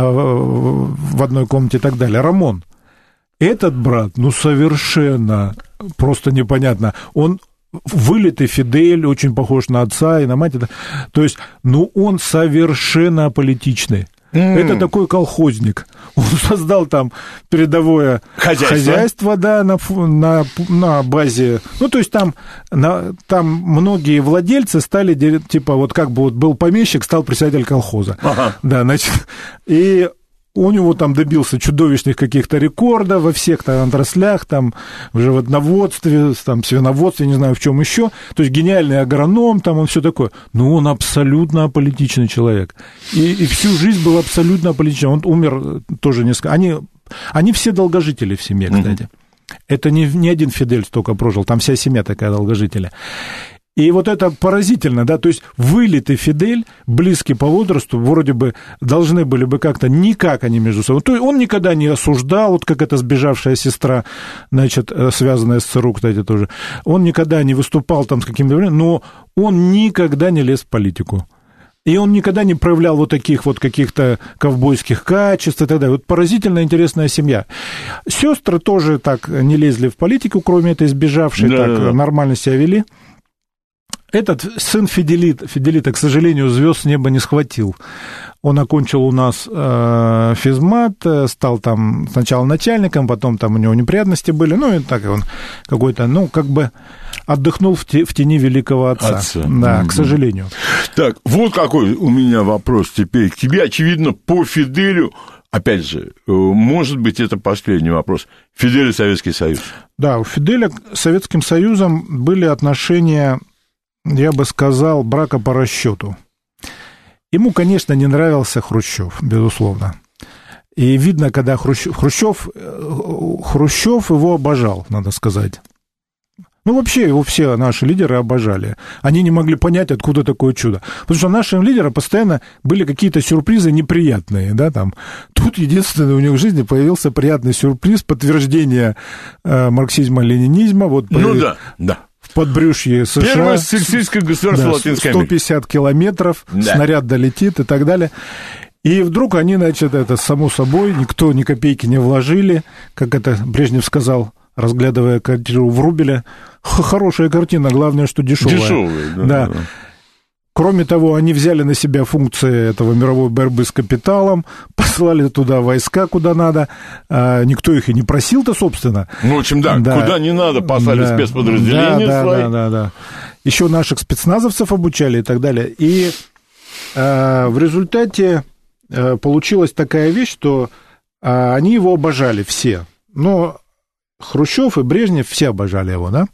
в одной комнате и так далее. Рамон. Этот брат, ну, совершенно просто непонятно. Он вылитый Фидель, очень похож на отца и на мать. То есть, ну, он совершенно аполитичный. Mm. Это такой колхозник. Он создал там передовое хозяйство, хозяйство да, на, на, на базе. Ну, то есть там, на, там многие владельцы стали, типа, вот как бы вот был помещик, стал председатель колхоза. Ага. Да, значит, и у него там добился чудовищных каких-то рекордов во всех там отраслях, там, в животноводстве, там, свиноводстве, не знаю, в чем еще. То есть гениальный агроном, там, он все такое. Но он абсолютно аполитичный человек. И, и всю жизнь был абсолютно аполитичный. Он умер тоже несколько... Они, они все долгожители в семье, кстати. Mm-hmm. Это не, не один Фидель столько прожил, там вся семья такая долгожителя. И вот это поразительно, да, то есть вылитый Фидель, близкий по возрасту, вроде бы должны были бы как-то, никак они между собой, то есть он никогда не осуждал, вот как эта сбежавшая сестра, значит, связанная с ЦРУ, кстати, тоже, он никогда не выступал там с каким-то временем, но он никогда не лез в политику. И он никогда не проявлял вот таких вот каких-то ковбойских качеств и так далее. Вот поразительно интересная семья. Сестры тоже так не лезли в политику, кроме этой сбежавшей, да, так да. нормально себя вели. Этот сын Фиделита, Фиделита, к сожалению, звезд с неба не схватил. Он окончил у нас э, физмат, стал там сначала начальником, потом там у него неприятности были, ну, и так он какой-то, ну, как бы отдохнул в, те, в тени великого отца. отца. Да, mm-hmm. к сожалению. Так, вот какой у меня вопрос теперь к тебе. Очевидно, по Фиделю, опять же, может быть, это последний вопрос. Фидель и Советский Союз. Да, у Фиделя с Советским Союзом были отношения... я бы сказал, брака по расчету. Ему, конечно, не нравился Хрущев, безусловно. И видно, когда Хрущев, Хрущев, Хрущев его обожал, надо сказать. Ну, вообще его все наши лидеры обожали. Они не могли понять, откуда такое чудо. Потому что нашим лидерам постоянно были какие-то сюрпризы неприятные, да, там. Тут единственное у них в жизни появился приятный сюрприз, подтверждение э, марксизма-ленинизма. Вот, ну, да, да. В подбрюшье США. Первое социалистическое государство да, Латинской Америки. сто пятьдесят километров, да. Снаряд долетит и так далее. И вдруг они, значит, это само собой, никто ни копейки не вложили, как это Брежнев сказал, разглядывая картину Врубеля. Хорошая картина, главное, что дешевая. Дешевая, да, да. да. Кроме того, они взяли на себя функции этого мировой борьбы с капиталом, послали туда войска, куда надо. А, никто их и не просил-то, собственно. Ну, в общем, да, да. Куда не надо, послали да. спецподразделения да, свои. Да, да, да. Еще наших спецназовцев обучали и так далее. И а, в результате а, получилась такая вещь, что а, они его обожали все. Но Хрущев и Брежнев все обожали его, да?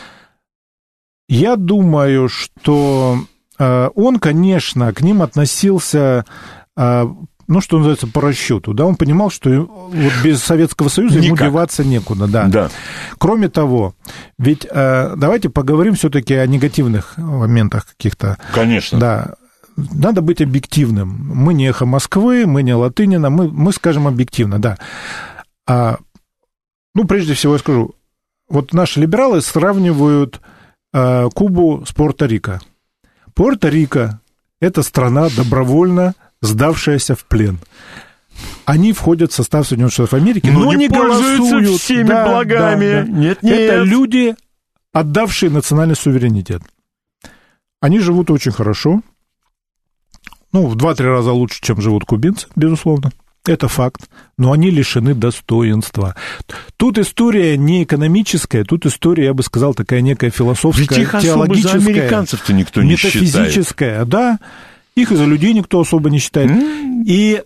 Я думаю, что он, конечно, к ним относился, ну, что называется, по расчету, да, он понимал, что вот без Советского Союза ему Никак. деваться некуда, да. да. Кроме того, ведь давайте поговорим все-таки о негативных моментах каких-то. Конечно. Да. Надо быть объективным. Мы не «Эхо Москвы», мы не Латынина, мы, мы скажем объективно, да. А, ну, прежде всего я скажу, вот наши либералы сравнивают а, Кубу с Пуэрто-Рико. Пуэрто-Рико – это страна, добровольно сдавшаяся в плен. Они входят в состав Соединенных Штатов Америки, но, но не, не голосуют всеми да, благами. Да, да. Нет, нет. Это люди, отдавшие национальный суверенитет. Они живут очень хорошо. Ну, в два-три раза лучше, чем живут кубинцы, безусловно. Это факт. Но они лишены достоинства. Тут история не экономическая, тут история, я бы сказал, такая некая философская, ведь их теологическая. Особо за американцев-то никто не считает. Метафизическая, да. Их и за людей никто особо не считает. Mm. И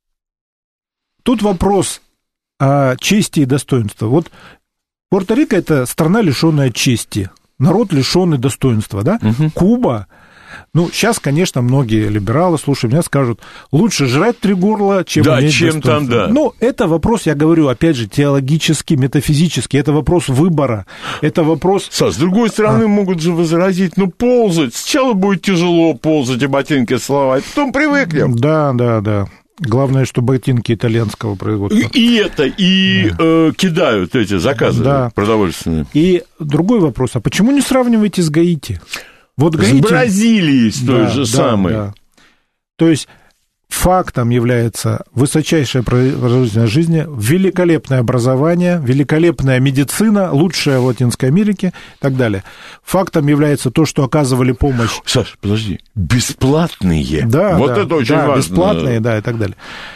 тут вопрос о чести и достоинства. Вот Пуэрто-Рико – это страна, лишенная чести. Народ, лишенный достоинства, да? Uh-huh. Куба. Ну, сейчас, конечно, многие либералы, слушай, меня скажут, лучше жрать три горла, чем да, иметь чем там, да. Ну, это вопрос, я говорю, опять же, теологический, метафизический, это вопрос выбора, это вопрос... Саш, с другой стороны, а. могут же возразить, ну, ползать, сначала будет тяжело ползать и ботинки словать, потом привыкнем. Да, да, да. Главное, что ботинки итальянского производства. И, и это, и да. э, кидают эти заказы да. продовольственные. И другой вопрос, а почему не сравниваете с Гаити? Вот Гаити... С Бразилией с той да, же да, самой. Да. То есть фактом является высочайшая продолжительность жизни, великолепное образование, великолепная медицина, лучшая в Латинской Америке и так далее. Фактом является то, что оказывали помощь... Саш, подожди, бесплатные? Да, вот да, это очень да, важно. Бесплатные, да, и так далее.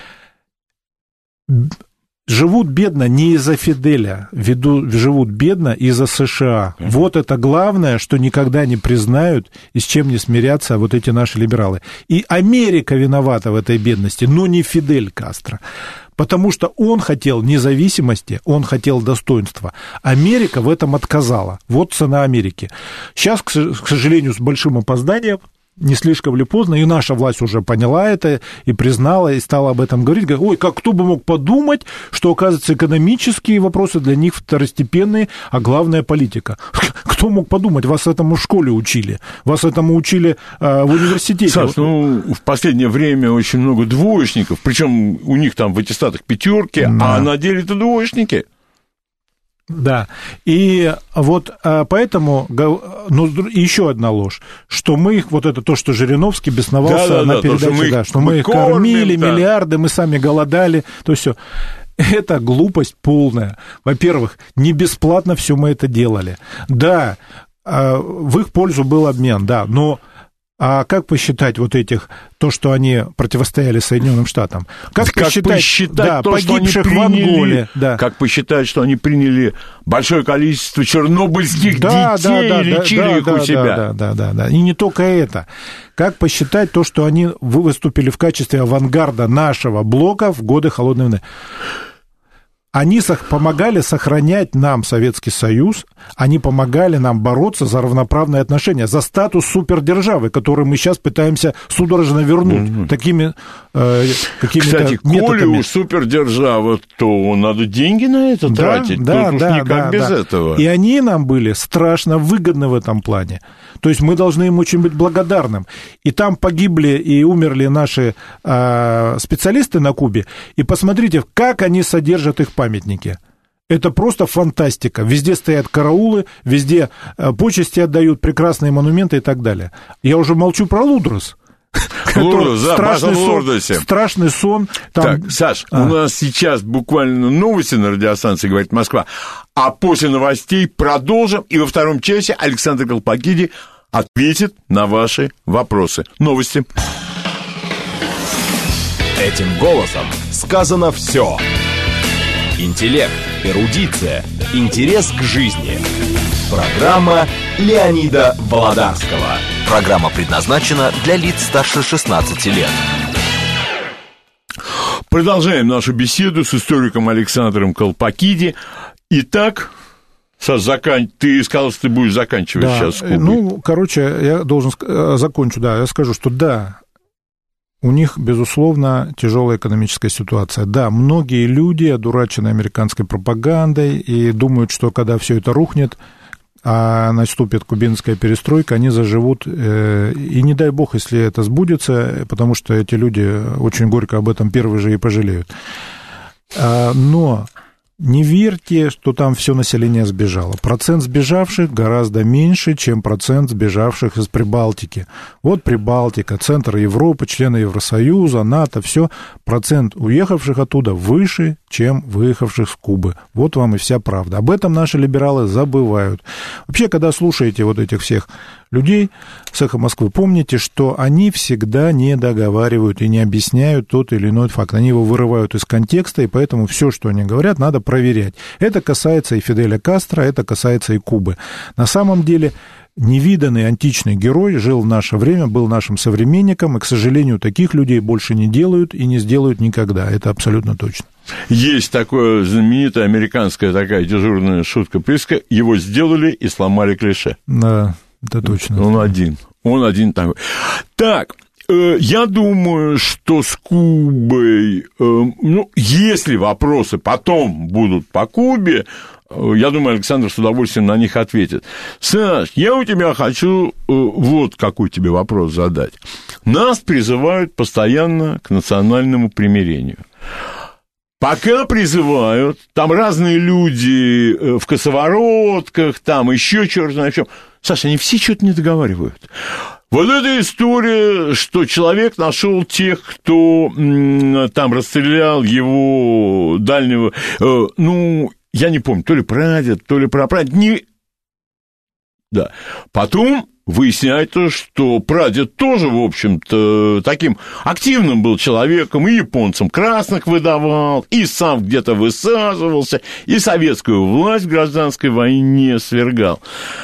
Живут бедно не из-за Фиделя, веду, живут бедно из-за США. Mm-hmm. Вот это главное, что никогда не признают и с чем не смирятся вот эти наши либералы. И Америка виновата в этой бедности, но не Фидель Кастро. Потому что он хотел независимости, он хотел достоинства. Америка в этом отказала. Вот цена Америки. Сейчас, к сожалению, с большим опозданием, не слишком ли поздно, и наша власть уже поняла это, и признала, и стала об этом говорить. Говорит, ой, как кто бы мог подумать, что, оказывается, экономические вопросы для них второстепенные, а главное политика. Кто мог подумать? Вас этому в школе учили, вас этому учили э, в университете. Саш, ну, в последнее время очень много двоечников, причем у них там в аттестатах пятерки, да. а на деле-то двоечники. Да, и вот поэтому, ну, еще одна ложь, что мы их, вот это то, что Жириновский бесновался да, да, на да, передаче, то, что мы, да, что мы, мы их кормим, кормили, да. миллиарды, мы сами голодали, то есть все. Это глупость полная. Во-первых, не бесплатно все мы это делали. Да, в их пользу был обмен, да, но... А как посчитать вот этих, то, что они противостояли Соединенным Штатам? Как, как посчитать, посчитать да, то, погибших что они приняли, в Анголе? Да. Как посчитать, что они приняли большое количество чернобыльских да, детей да, и да, лечили да, их да, у себя? Да, да, да, да, да. И не только это. Как посчитать то, что они выступили в качестве авангарда нашего блока в годы Холодной войны? Они помогали сохранять нам Советский Союз, они помогали нам бороться за равноправные отношения, за статус супердержавы, который мы сейчас пытаемся судорожно вернуть mm-hmm. такими э, какими-то Кстати, методами. коли уж супердержава, то надо деньги на это да, тратить, да, тут да, уж никак да, без да. этого. И они нам были страшно выгодны в этом плане. То есть мы должны им очень быть благодарным. И там погибли и умерли наши э, специалисты на Кубе. И посмотрите, как они содержат их памятники. Это просто фантастика. Везде стоят караулы, везде э, почести отдают, прекрасные монументы и так далее. Я уже молчу про Лудрос. Лурдос, да, страшный сон, страшный сон. Там... Так, Саш, а. у нас сейчас буквально новости на радиостанции «Говорит Москва», а после новостей продолжим, и во втором часе Александр Колпакиди ответит на ваши вопросы. Новости. Этим голосом сказано все. Интеллект, эрудиция, интерес к жизни. Программа Леонида Володарского. Программа предназначена для лиц старше шестнадцати лет. Продолжаем нашу беседу с историком Александром Колпакиди. Итак, Саш, закан... ты сказал, что ты будешь заканчивать да, сейчас с Кубой. Ну, короче, я должен закончу, да, я скажу, что да, у них, безусловно, тяжелая экономическая ситуация. Да, многие люди одурачены американской пропагандой и думают, что когда все это рухнет, а наступит кубинская перестройка, они заживут, и не дай бог, если это сбудется, потому что эти люди очень горько об этом первые же и пожалеют. Но не верьте, что там все население сбежало. Процент сбежавших гораздо меньше, чем процент сбежавших из Прибалтики. Вот Прибалтика, центр Европы, члены Евросоюза, НАТО, все. Процент уехавших оттуда выше, чем выехавших с Кубы. Вот вам и вся правда. Об этом наши либералы забывают. Вообще, когда слушаете вот этих всех людей с «Эхо Москвы», помните, что они всегда не договаривают и не объясняют тот или иной факт. Они его вырывают из контекста, и поэтому все, что они говорят, надо проверять. Это касается и Фиделя Кастро, это касается и Кубы. На самом деле, невиданный античный герой жил в наше время, был нашим современником, и, к сожалению, таких людей больше не делают и не сделают никогда. Это абсолютно точно. Есть такое знаменитая американская такая дежурная шутка-прыска. Его сделали и сломали клише. Да, это точно. Он один. Он один такой. Так, э, я думаю, что с Кубой, э, ну, если вопросы потом будут по Кубе, э, я думаю, Александр с удовольствием на них ответит. Саш, я у тебя хочу э, вот какой тебе вопрос задать. Нас призывают постоянно к национальному примирению. Пока призывают, там разные люди в косоворотках, там еще черт знает что. Саша, они все что-то не договаривают. Вот эта история, что человек нашел тех, кто м, там расстрелял его дальнего, э, ну, я не помню, то ли прадед, то ли прапрадед, не... Да. Потом выясняется, что прадед тоже, в общем-то, таким активным был человеком, и японцам красных выдавал, и сам где-то высаживался, и советскую власть в гражданской войне свергал.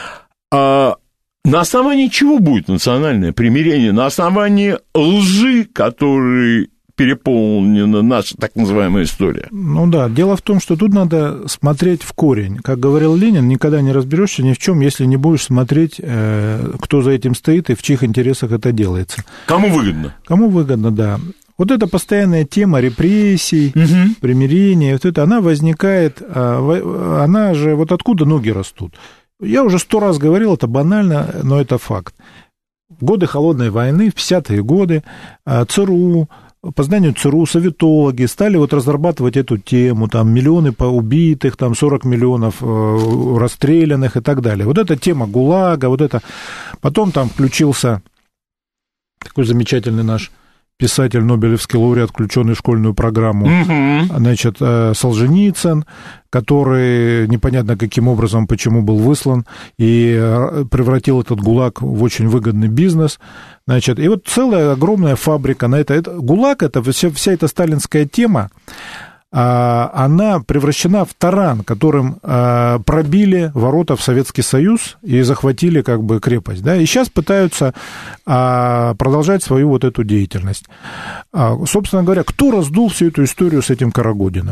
А на основании чего будет национальное примирение? На основании лжи, которой переполнена наша так называемая история. Ну да, дело в том, что тут надо смотреть в корень. Как говорил Ленин, никогда не разберешься ни в чем, если не будешь смотреть, кто за этим стоит и в чьих интересах это делается. Кому выгодно? Кому выгодно, да. Вот эта постоянная тема репрессий, угу. примирения, вот это, она возникает, она же, вот откуда ноги растут? Я уже сто раз говорил, это банально, но это факт. В годы Холодной войны, в пятидесятые годы, ЦРУ, по зданию ЦРУ советологи стали вот разрабатывать эту тему, там миллионы убитых, там сорок миллионов расстрелянных и так далее. Вот эта тема ГУЛАГа, вот это. Потом там включился такой замечательный наш писатель, нобелевский лауреат, включенный в школьную программу, mm-hmm. значит, Солженицын, который непонятно каким образом, почему был выслан, и превратил этот ГУЛАГ в очень выгодный бизнес. Значит, и вот целая огромная фабрика на это. это ГУЛАГ, это вся, вся эта сталинская тема, она превращена в таран, которым пробили ворота в Советский Союз и захватили как бы крепость, да, и сейчас пытаются продолжать свою вот эту деятельность. Собственно говоря, кто раздул всю эту историю с этим Карагодиным?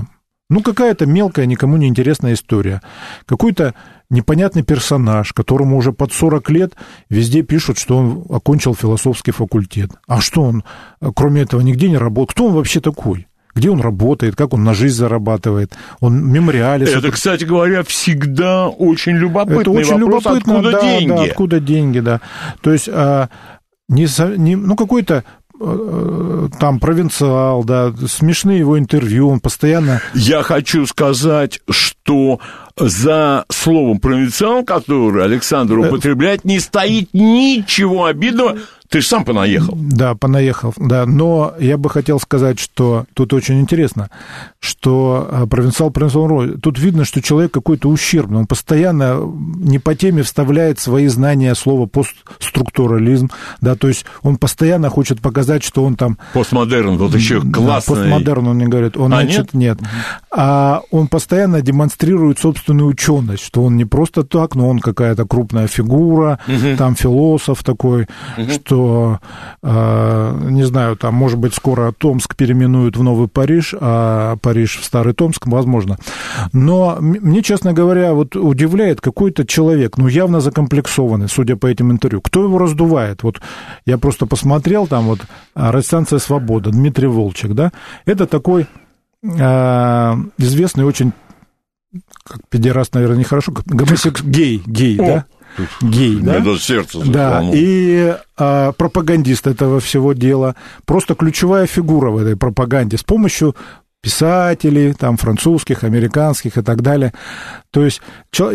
Ну, какая-то мелкая, никому не интересная история. Какой-то непонятный персонаж, которому уже под сорок лет везде пишут, что он окончил философский факультет. А что он, кроме этого, нигде не работает? Кто он вообще такой? Где он работает, как он на жизнь зарабатывает, он в мемориале... Это, кстати говоря, всегда очень любопытный Это очень вопрос, любопытно, откуда да, деньги? Да, откуда деньги, да. То есть, а, не, не, ну, какой-то там провинциал, да, смешные его интервью, он постоянно... Я хочу сказать, что за словом провинциал, который Александр употребляет, не стоит ничего обидного. Ты же сам понаехал. Да, понаехал, да. Но я бы хотел сказать, что тут очень интересно, что провинциал провинциал, тут видно, что человек какой-то ущербный. Он постоянно не по теме вставляет свои знания слова постструктурализм, да, то есть он постоянно хочет показать, что он там... Постмодерн, вот еще классный. Да, постмодерн он не говорит. Он, а, значит, нет? нет. А он постоянно демонстрирует собственную ученость, что он не просто так, но он какая-то крупная фигура, угу. там философ такой, угу. что не знаю, там, может быть, скоро Томск переименуют в Новый Париж, а Париж в Старый Томск, возможно. Но мне, честно говоря, вот удивляет какой-то человек, ну, явно закомплексованный, судя по этим интервью. Кто его раздувает? Вот я просто посмотрел, там вот радиостанция «Свобода», Дмитрий Волчек, да, это такой э, известный очень, как педераст, наверное, нехорошо, гомосекс... гей, гей, О. да? Гей, да? Мне даже сердце да, и а, пропагандист этого всего дела, просто ключевая фигура в этой пропаганде с помощью писателей, там, французских, американских и так далее. То есть чел...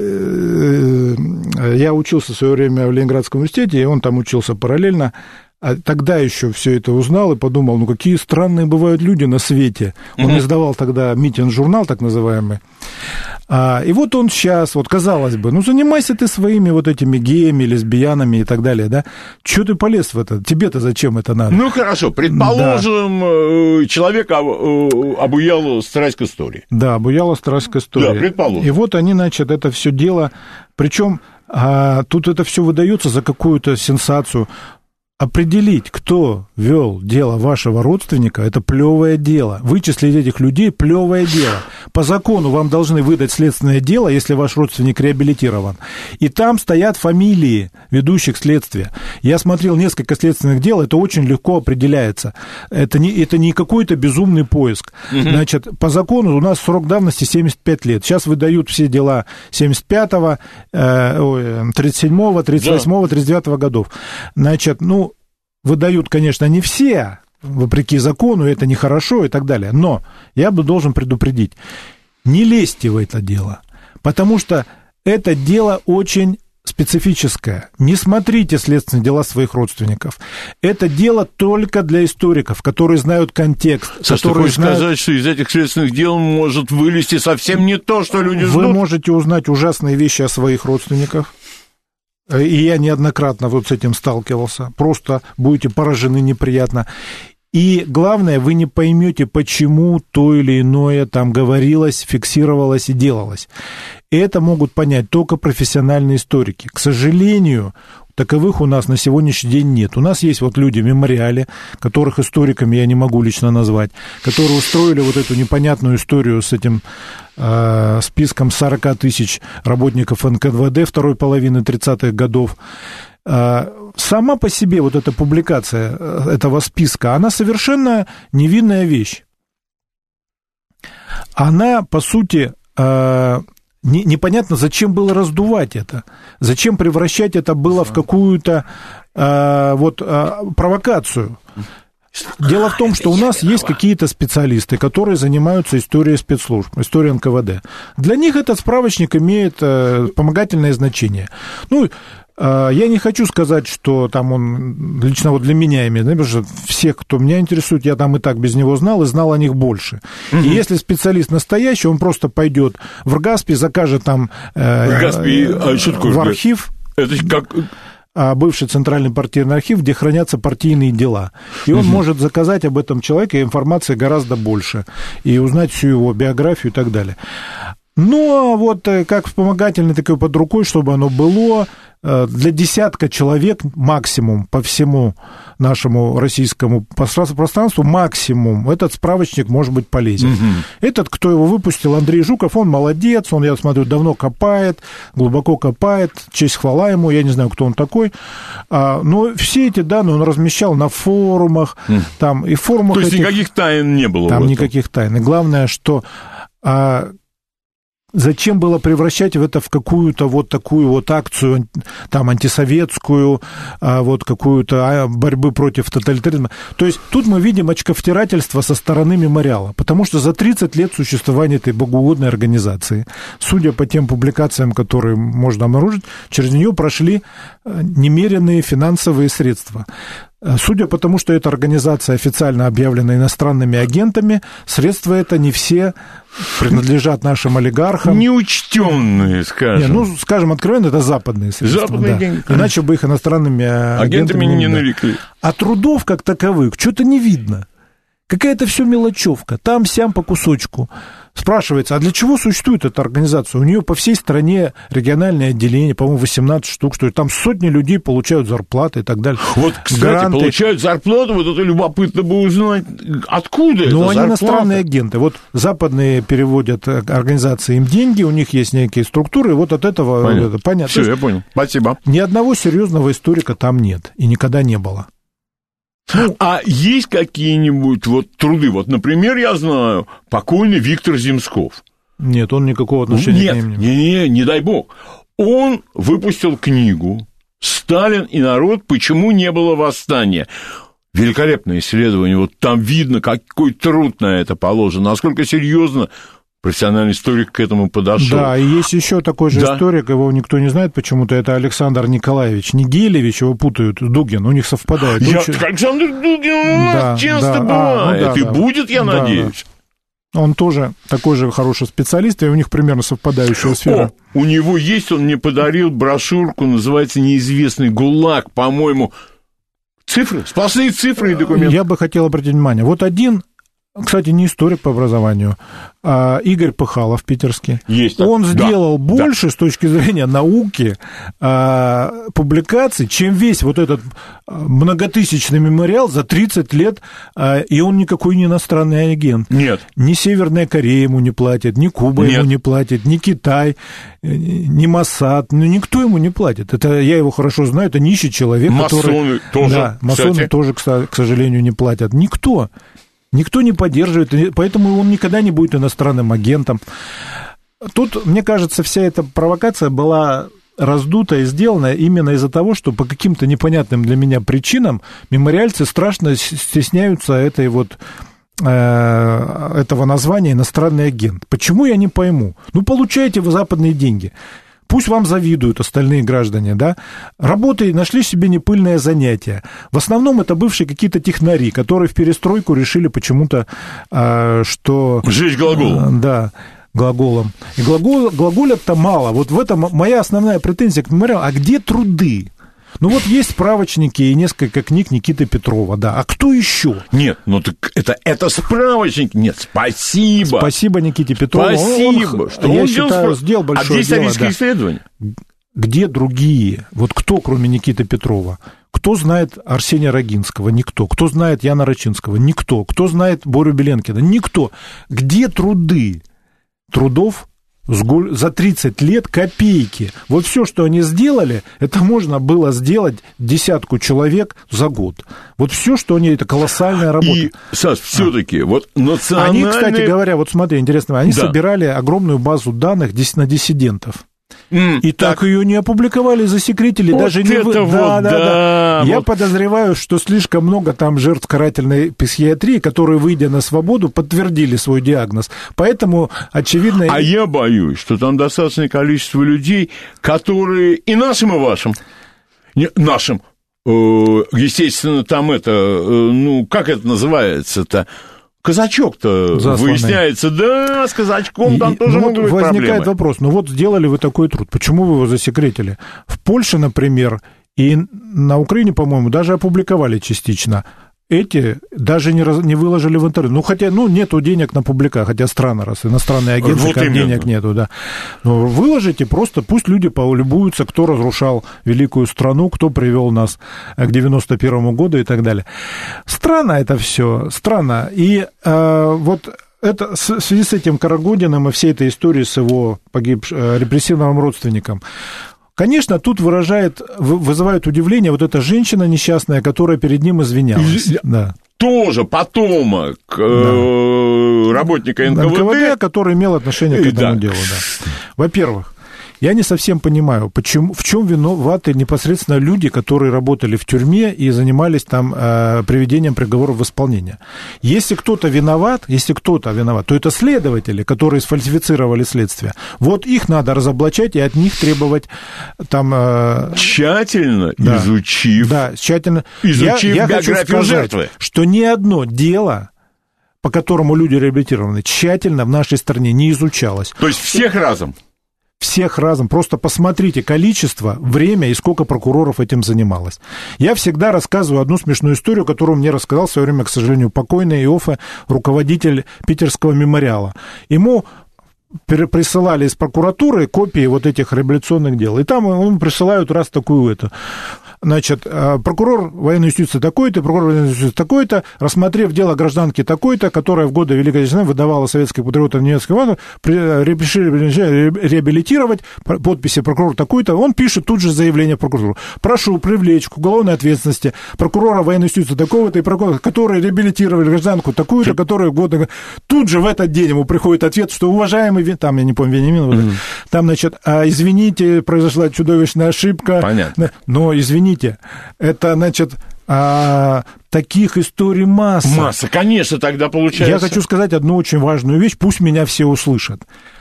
я учился в свое время в Ленинградском университете, и он там учился параллельно. А тогда еще все это узнал и подумал, ну, какие странные бывают люди на свете. Он mm-hmm. издавал тогда «Митинг-журнал», так называемый. А, и вот он сейчас, вот казалось бы, ну, занимайся ты своими вот этими геями, лесбиянами и так далее, да? Чего ты полез в это? Тебе-то зачем это надо? Ну, хорошо, предположим, да. человека обуяла страсть к истории. Да, обуяла страсть к истории. Да, предположим. И вот они, значит, это все дело, причем а, тут это все выдается за какую-то сенсацию. Определить, кто вел дело вашего родственника, это плевое дело. Вычислить этих людей – плевое дело. По закону вам должны выдать следственное дело, если ваш родственник реабилитирован. И там стоят фамилии ведущих следствия. Я смотрел несколько следственных дел, это очень легко определяется. Это не, это не какой-то безумный поиск. Угу. Значит, по закону у нас срок давности семьдесят пять лет. Сейчас выдают все дела семьдесят пятого, тридцать седьмого, тридцать восьмого, тридцать девятого годов. Значит, ну, выдают, конечно, не все, вопреки закону, это нехорошо и так далее. Но я бы должен предупредить, не лезьте в это дело, потому что это дело очень специфическое. Не смотрите следственные дела своих родственников. Это дело только для историков, которые знают контекст. Саш, ты хочешь знают... сказать, что из этих следственных дел может вылезти совсем не то, что люди ждут? Вы можете узнать ужасные вещи о своих родственниках. И я неоднократно вот с этим сталкивался. Просто будете поражены неприятно. И главное, вы не поймете, почему то или иное там говорилось, фиксировалось и делалось. И это могут понять только профессиональные историки. К сожалению, таковых у нас на сегодняшний день нет. У нас есть вот люди в мемориале, которых историками я не могу лично назвать, которые устроили вот эту непонятную историю с этим э, списком сорок тысяч работников эн ка вэ дэ второй половины тридцатых годов. Э, сама по себе вот эта публикация этого списка, она совершенно невинная вещь. Она, по сути... Э, непонятно, зачем было раздувать это, зачем превращать это было в какую-то э, вот, э, провокацию. Дело в том, что у нас есть какие-то специалисты, которые занимаются историей спецслужб, историей эн ка вэ дэ. Для них этот справочник имеет э, вспомогательное значение. Ну, я не хочу сказать, что там он лично вот для меня имеет, потому что всех, кто меня интересует, я там и так без него знал, и знал о них больше. Угу. И если специалист настоящий, он просто пойдет в РГАСПИ, закажет там э, РГАСПИ, а что такое? В архив. Это как... бывший центральный партийный архив, где хранятся партийные дела. И он угу. может заказать об этом человеке информации гораздо больше и узнать всю его биографию и так далее. Но вот как вспомогательный такой под рукой, чтобы оно было для десятка человек максимум по всему нашему российскому пространству, максимум, этот справочник может быть полезен. Угу. Этот, кто его выпустил, Андрей Жуков, он молодец, он, я смотрю, давно копает, глубоко копает, честь хвала ему, я не знаю, кто он такой, но все эти данные он размещал на форумах, угу. там, и форумах... То есть этих... никаких тайн не было? Там никаких тайн. И главное, что... Зачем было превращать это в какую-то вот такую вот акцию, там, антисоветскую, вот какую-то борьбы против тоталитаризма? То есть тут мы видим очковтирательство со стороны мемориала, потому что за тридцать лет существования этой богоугодной организации, судя по тем публикациям, которые можно обнаружить, через нее прошли немеренные финансовые средства. Судя по тому, что эта организация официально объявлена иностранными агентами, средства это не все принадлежат нашим олигархам. Неучтенные, скажем. Не, ну, скажем откровенно, это западные средства. Западные да. деньги. Иначе бы их иностранными агентами, агентами не нарекли. А трудов как таковых что-то не видно. Какая-то все мелочевка, там-сям по кусочку. Спрашивается, а для чего существует эта организация? У нее по всей стране региональные отделения, по-моему, восемнадцать штук, что там сотни людей получают зарплаты и так далее. Вот, кстати, гранты. Получают зарплату, вот это любопытно бы узнать, откуда это зарплата. Ну, они иностранные агенты. агенты. Вот западные переводят организации им деньги, у них есть некие структуры, и вот от этого... Понятно. Это, понятно. Все, я понял. Спасибо. Ни одного серьезного историка там нет, и никогда не было. Ну, а есть какие-нибудь вот труды? Вот, например, я знаю, покойный Виктор Земсков. Нет, он никакого отношения Нет, к ним не имеет. Не, не, не дай бог. Он выпустил книгу «Сталин и народ. Почему не было восстания». Великолепное исследование. Вот там видно, какой труд на это положен, насколько серьезно профессиональный историк к этому подошел. Да, и есть еще такой же да. историк, его никто не знает почему-то, это Александр Николаевич Нигелевич, его путают, Дугин, у них совпадает. Я, Очень... Александр Дугин у нас да, часто да. бывает, а, ну да, и да. будет, я да, надеюсь. Да. Он тоже такой же хороший специалист, и у них примерно совпадающая сфера. О, у него есть, он мне подарил брошюрку, называется «Неизвестный ГУЛАГ», по-моему. Цифры, сплошные цифры и документы. Я бы хотел обратить внимание, вот один... Кстати, не историк по образованию, а Игорь Пыхалов, питерский. Есть. Он да, сделал да, больше да. с точки зрения науки а, публикаций, чем весь вот этот многотысячный мемориал за тридцать лет, а, и он никакой не иностранный агент. Нет. Ни Северная Корея ему не платит, ни Куба Нет. ему не платит, ни Китай, ни Моссад, ну, никто ему не платит. Это, я его хорошо знаю, это нищий человек, масоны который... тоже, да, масоны кстати. тоже, к сожалению, не платят. Никто. Никто не поддерживает, поэтому он никогда не будет иностранным агентом. Тут, мне кажется, вся эта провокация была раздута и сделана именно из-за того, что по каким-то непонятным для меня причинам мемориальцы страшно стесняются этой вот, э, этого названия «иностранный агент». Почему, я не пойму. Ну, получаете вы западные деньги. Пусть вам завидуют остальные граждане, да? Работы, нашли себе непыльное занятие. В основном это бывшие какие-то технари, которые в перестройку решили почему-то, что... Сжечь глагол. Да, глаголом. И глагол, глаголят-то мало. Вот в этом моя основная претензия к мемориалу. А где труды? Ну вот есть справочники и несколько книг Никиты Петрова, да. А кто еще? Нет, ну так это, это справочник. Нет, спасибо. Спасибо Никите Петрову. Спасибо, он, что я он считаю, сделал, сделал большое дело. А где исторические да. исследования? Где другие? Вот кто, кроме Никиты Петрова? Кто знает Арсения Рогинского? Никто. Кто знает Яна Рачинского? Никто. Кто знает Борю Беленкина? Никто. Где труды? Трудов за тридцать лет копейки. Вот все, что они сделали, это можно было сделать десятку человек за год. Вот все, что они, это колоссальная работа. И, Саш, все-таки, а. вот национальные... Они, кстати говоря, вот смотри, интересно, они да. собирали огромную базу данных на диссидентов. Mm, и так. так ее не опубликовали, засекретили, вот даже не... Вот да, да, да, да. Вот. Я подозреваю, что слишком много там жертв карательной психиатрии, которые, выйдя на свободу, подтвердили свой диагноз. Поэтому, очевидно... А я боюсь, что там достаточное количество людей, которые и нашим, и вашим, не, нашим, э, естественно, там это, э, ну, как это называется-то, казачок-то засланный. Выясняется, да, с казачком там и, тоже ну, могут быть возникает проблемы. Вопрос, ну вот сделали вы такой труд, почему вы его засекретили? В Польше, например, и на Украине, по-моему, даже опубликовали частично эти даже не, раз, не выложили в интернет. Ну, хотя, ну, нету денег на публикацию, хотя странно, раз иностранные агенты, вот как денег нету, да. Но выложите просто, пусть люди полюбуются, кто разрушал великую страну, кто привел нас к девяносто первому году и так далее. Странно это все, странно. И э, вот это, в связи с этим Карагодиным и всей этой историей с его погибшим репрессивным родственником, конечно, тут выражает, вызывает удивление вот эта женщина несчастная, которая перед ним извинялась. И, да. Тоже потомок да. э, работника эн ка вэ дэ. эн ка вэ дэ, который имел отношение к этому да. делу. Да. Во-первых, я не совсем понимаю, почему, в чем виноваты непосредственно люди, которые работали в тюрьме и занимались там э, приведением приговоров в исполнение. Если кто-то виноват, если кто-то виноват, то это следователи, которые сфальсифицировали следствие. Вот их надо разоблачать и от них требовать там... Э, тщательно да, изучив... Да, тщательно... Изучив я, я биографию хочу сказать, жертвы. Что ни одно дело, по которому люди реабилитированы, тщательно в нашей стране не изучалось. То есть всех разом? Всех разом. Просто посмотрите количество, время и сколько прокуроров этим занималось. Я всегда рассказываю одну смешную историю, которую мне рассказал в свое время, к сожалению, покойный Иоффе, руководитель питерского мемориала. Ему присылали из прокуратуры копии вот этих реабилитационных дел. И там ему присылают раз такую эту... Значит, прокурор военной юстиции такой-то, прокурор военной юстиции такой-то, рассмотрев дело гражданки такой-то, которая в годы Великой Отечественной выдавала советских патриотов немецких войн, решили реабилитировать, подписи прокурор такой-то, он пишет тут же заявление в прокуратуру. Прошу привлечь к уголовной ответственности прокурора военной юстиции такого-то и прокурора, которые реабилитировали гражданку такую-то, которая в годы... Тут же в этот день ему приходит ответ, что уважаемый, там, я не помню, Вениамин, mm-hmm. там, значит, извините, произошла чудовищная ошибка. Понятно. Но, извините, это, значит, а, таких историй масса. Масса, конечно, тогда получается. Я хочу сказать одну очень важную вещь, пусть меня все услышат.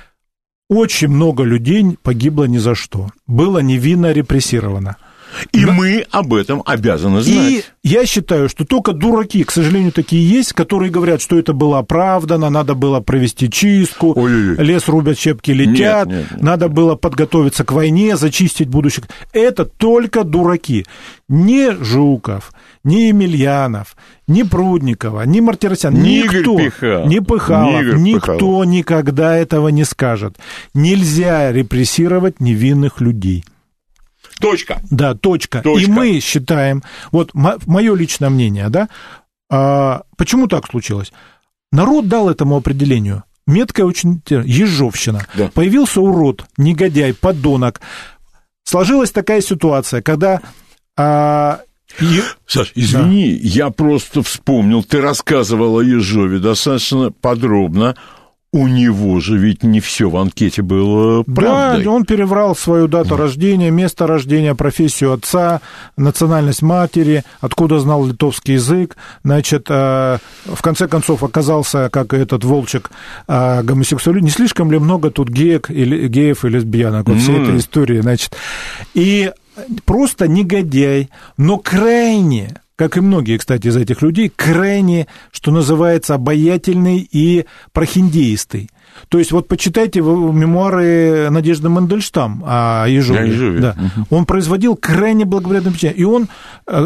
Очень много людей погибло ни за что. Было невинно репрессировано. И да. мы об этом обязаны знать. И я считаю, что только дураки, к сожалению, такие есть, которые говорят, что это было оправдано, надо было провести чистку, Ой-ой-ой. лес рубят, щепки летят, нет, нет, нет. надо было подготовиться к войне, зачистить будущих. Это только дураки. Ни Жуков, ни Емельянов, ни Прудникова, ни Мартиросян, ни никто, Пихал. ни Пыхалов, ни никто Пыхалов. никогда этого не скажет. Нельзя репрессировать невинных людей. Точка. Да, точка. точка. И мы считаем, вот мое личное мнение, да, а, почему так случилось? Народ дал этому определению. Меткая очень ежовщина. Да. Появился урод, негодяй, подонок. Сложилась такая ситуация, когда... А, и... Саш, извини, да. я просто вспомнил, ты рассказывал о Ежове достаточно подробно. У него же ведь не все в анкете было правдой. Да, он переврал свою дату рождения, место рождения, профессию отца, национальность матери, откуда знал литовский язык. Значит, в конце концов оказался, как и этот Волчек, гомосексуалист. Не слишком ли много тут геек, или, геев и лесбиянок во всей mm. этой истории? Значит, и просто негодяй, но крайне... как и многие, кстати, из этих людей, крайне, что называется, обаятельный и прохиндеистый. То есть, вот почитайте мемуары Надежды Мандельштам о Ежове. Да. Угу. Он производил крайне благоприятное впечатление. И он...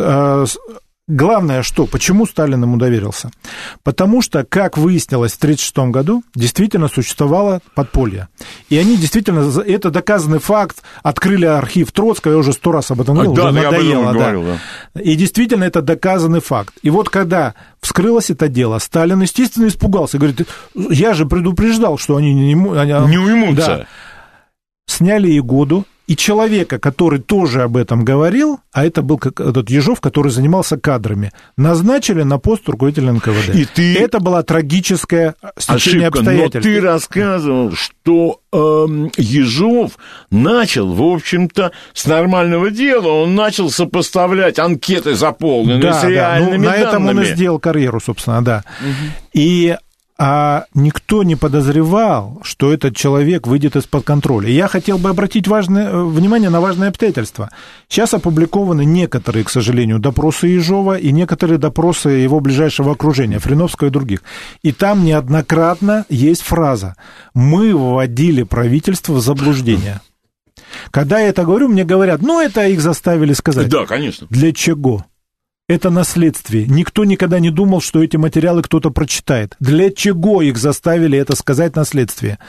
Главное, что, почему Сталин ему доверился? Потому что, как выяснилось, в тысяча девятьсот тридцать шестом году действительно существовало подполье. И они действительно, это доказанный факт, открыли архив Троцкого, я уже сто раз об этом говорил, да, уже да, надоело. Я об этом да. говорил, да. И действительно, это доказанный факт. И вот когда вскрылось это дело, Сталин, естественно, испугался. Говорит, я же предупреждал, что они не, они, не уймутся. Да. Сняли Ягоду. И человека, который тоже об этом говорил, а это был этот Ежов, который занимался кадрами, назначили на пост руководителя эн ка вэ дэ. И ты... Это была трагическое стечение Ошибка, обстоятельств. Но ты рассказывал, что э, Ежов начал, в общем-то, с нормального дела, он начал сопоставлять анкеты, заполненные да, с реальными да. Ну, на данными. этом он и сделал карьеру, собственно, да. Угу. И... А никто не подозревал, что этот человек выйдет из-под контроля. И я хотел бы обратить важное, внимание на важное обстоятельство. Сейчас опубликованы некоторые, к сожалению, допросы Ежова и некоторые допросы его ближайшего окружения, Фриновского и других. И там неоднократно есть фраза «Мы вводили правительство в заблуждение». Когда я это говорю, мне говорят, ну, это их заставили сказать. Да, конечно. Для чего? это наследствие. Никто никогда не думал, что эти материалы кто-то прочитает. Для чего их заставили это сказать наследствие?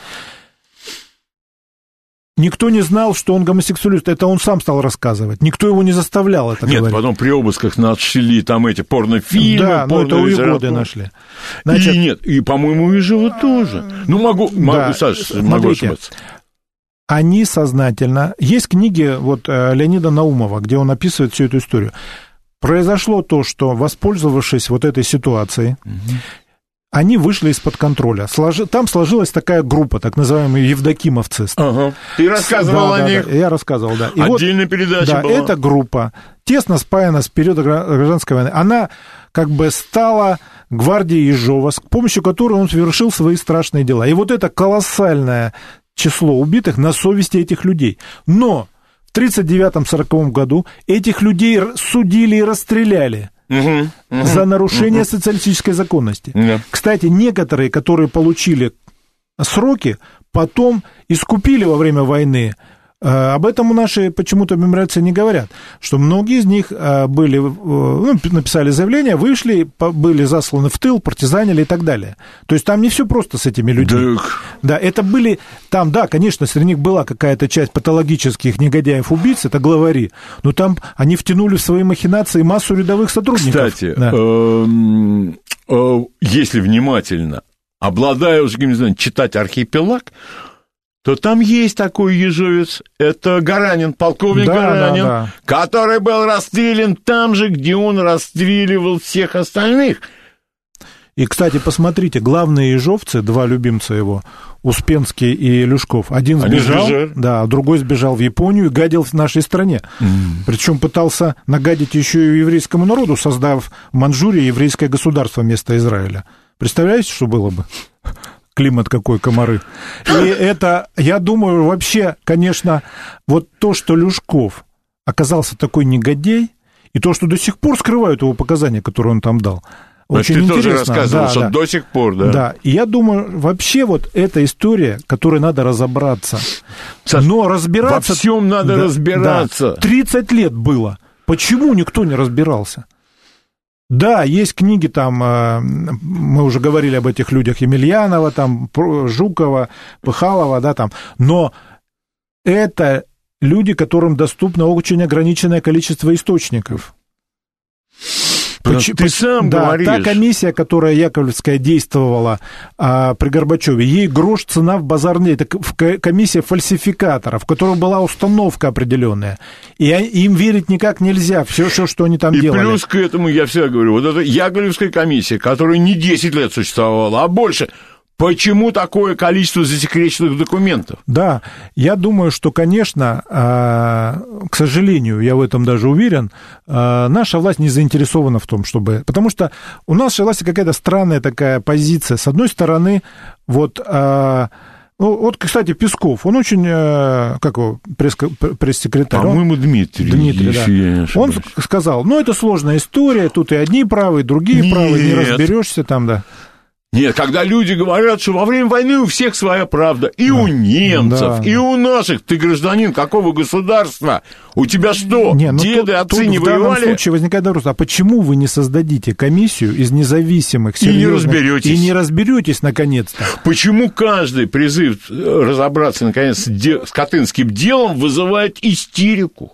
Никто не знал, что он гомосексуалист. Это он сам стал рассказывать. Никто его не заставлял это Нет, говорить. потом при обысках нашли там эти порнофильмы. Да, но это у Егоды нашли. Значит, и нет, и, по-моему, у Ижева тоже. Ну, могу, могу, да, Саша, могу ошибаться. Они сознательно... Есть книги вот, Леонида Наумова, где он описывает всю эту историю. Произошло то, что, воспользовавшись вот этой ситуацией, угу. они вышли из-под контроля. Слож... Там сложилась такая группа, так называемые евдокимовцы. Ага. Ты рассказывал да, о да, них? Да, я рассказывал, да. И отдельная вот, передача да, была. Эта группа, тесно спаяна с периода гражданской войны, она как бы стала гвардией Ежова, с помощью которой он совершил свои страшные дела. И вот это колоссальное число убитых на совести этих людей. Но в тридцать девятом — сороковом году этих людей судили и расстреляли. Угу, угу, за нарушение угу. социалистической законности. Да. Кстати, некоторые, которые получили сроки, потом искупили во время войны. Об этом наши почему-то мемориальцы не говорят, что многие из них были, ну, написали заявление, вышли, были засланы в тыл, партизанили и так далее. То есть там не все просто с этими людьми. Да, да это были, там, да, конечно, среди них была какая-то часть патологических негодяев-убийц, это главари, но там они втянули в свои махинации массу рядовых сотрудников. Кстати, да. если внимательно, обладая уже, не знаю, читать «Архипелаг», то там есть такой ежовец, это Гаранин, полковник да, Гаранин, да, да. который был расстрелян там же, где он расстреливал всех остальных. И, кстати, посмотрите, главные ежовцы, два любимца его, Успенский и Люшков, один сбежал, да, а другой сбежал в Японию и гадил в нашей стране. Mm. Причем пытался нагадить еще и еврейскому народу, создав в Манчжурии еврейское государство вместо Израиля. Представляете, что было бы? Климат какой, комары. И это, я думаю, вообще, конечно, вот то, что Люшков оказался такой негодяй, и то, что до сих пор скрывают его показания, которые он там дал, очень ты интересно. Тоже рассказывал, да, что да. до сих пор, да. Да, и я думаю, вообще вот эта история, которой надо разобраться. Саш, но разбираться... Во всем надо да, разбираться. Да, тридцать лет было. Почему никто не разбирался? Да, есть книги там, мы уже говорили об этих людях, Емельянова, там, Жукова, Пыхалова, да, там, но это люди, которым доступно очень ограниченное количество источников. Поч- ты поч- сам да, говоришь. Та комиссия, которая Яковлевская действовала а, при Горбачеве, ей грош цена в базарне. Это комиссия фальсификаторов, в которой была установка определенная. И им верить никак нельзя, все, все, что они там и делали. И плюс к этому, я всегда говорю, вот эта Яковлевская комиссия, которая не десять лет существовала, а больше... Почему такое количество засекреченных документов? Да, я думаю, что, конечно, к сожалению, я в этом даже уверен, наша власть не заинтересована в том, чтобы... Потому что у нашей власти какая-то странная такая позиция. С одной стороны, вот... Ну, вот, кстати, Песков, он очень, как его, пресс- пресс-секретарь. По-моему, Дмитрий. Дмитрий, да. Я он сказал, ну, это сложная история, тут и одни правы, и другие Нет. правы, не разберешься там, да. Нет, когда люди говорят, что во время войны у всех своя правда, и да. у немцев, да, и да. у наших, ты гражданин какого государства? У тебя что, не, ну деды, тут, отцы тут не воевали? В данном случае возникает вопрос, а почему вы не создадите комиссию из независимых, серьезных... И не разберетесь. И не разберетесь, наконец-то. Почему каждый призыв разобраться, наконец, с Катынским делом вызывает истерику?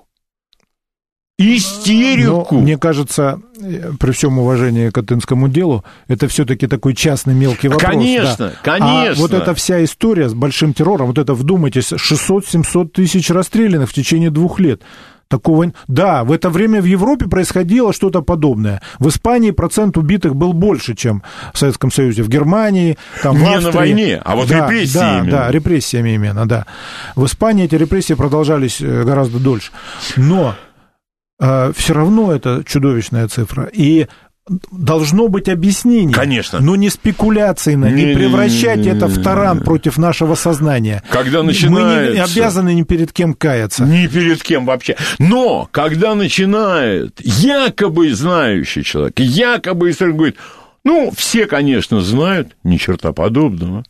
Истерику. Но, мне кажется, при всем уважении к Катынскому делу, это все-таки такой частный мелкий вопрос. Конечно, да. конечно. А вот эта вся история с большим террором, вот это, вдумайтесь, шестьсот-семьсот тысяч расстрелянных в течение двух лет. Такого... Да, в это время в Европе происходило что-то подобное. В Испании процент убитых был больше, чем в Советском Союзе. В Германии, там, в Не Австрии. на войне, а вот да, репрессиями. Да, да, репрессиями именно, да. В Испании эти репрессии продолжались гораздо дольше. Но... все равно это чудовищная цифра. И должно быть объяснение. Конечно. Но не спекуляцийно, не, не превращать не, это в таран против нашего сознания. Когда начинается... Мы не обязаны ни перед кем каяться. Ни перед кем вообще. Но когда начинает якобы знающий человек, якобы историк говорит, ну, все, конечно, знают, ни черта подобного.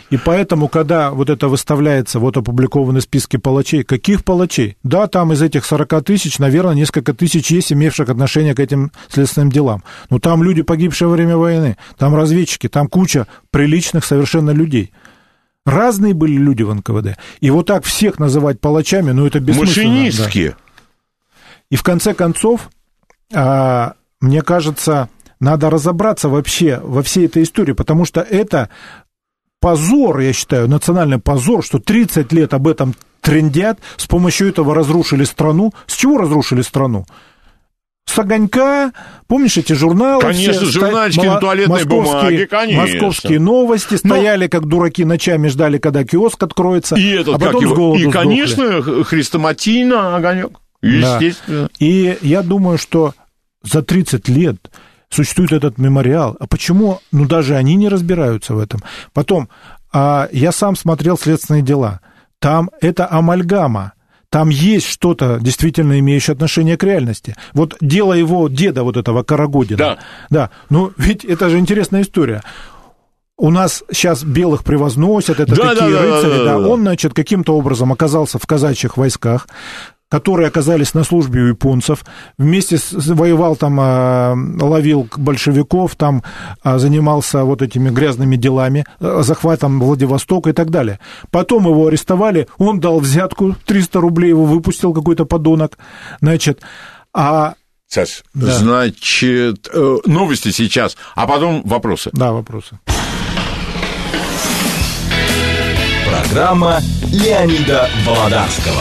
И поэтому, когда вот это выставляется, вот опубликованы списки палачей, каких палачей? Да, там из этих сорок тысяч, наверное, несколько тысяч есть, имевших отношение к этим следственным делам. Но там люди, погибшие во время войны, там разведчики, там куча приличных совершенно людей. Разные были люди в эн ка вэ дэ. И вот так всех называть палачами, ну, это бессмысленно. Машинистки. Да. И в конце концов, мне кажется, надо разобраться вообще во всей этой истории, потому что это позор, я считаю, национальный позор, что тридцать лет об этом трендят, с помощью этого разрушили страну. С чего разрушили страну? С огонька, помнишь эти журналы? Конечно, все, журнальчики на туалетной бумаге, конечно. Московские новости, стояли, но... как дураки, ночами ждали, когда киоск откроется, и этот, а потом его... с голоду И, сдохли. конечно, хрестоматийно огонек, естественно. Да. И я думаю, что за тридцать лет существует этот мемориал. А почему? Ну, даже они не разбираются в этом. Потом, а, я сам смотрел следственные дела. Там это амальгама. Там есть что-то, действительно имеющее отношение к реальности. Вот дело его деда, вот этого Карагодина. Да. Да. Ну, ведь это же интересная история. У нас сейчас белых превозносят, это да, такие да, рыцари. Да, да, да. да. Он, значит, каким-то образом оказался в казачьих войсках, которые оказались на службе у японцев, вместе с, воевал там, ловил большевиков, там занимался вот этими грязными делами, захватом Владивостока и так далее. Потом его арестовали, он дал взятку, триста рублей его выпустил какой-то подонок, значит, а... Саш, да. Значит, новости сейчас, а потом вопросы. Да, вопросы. Программа Леонида Володарского.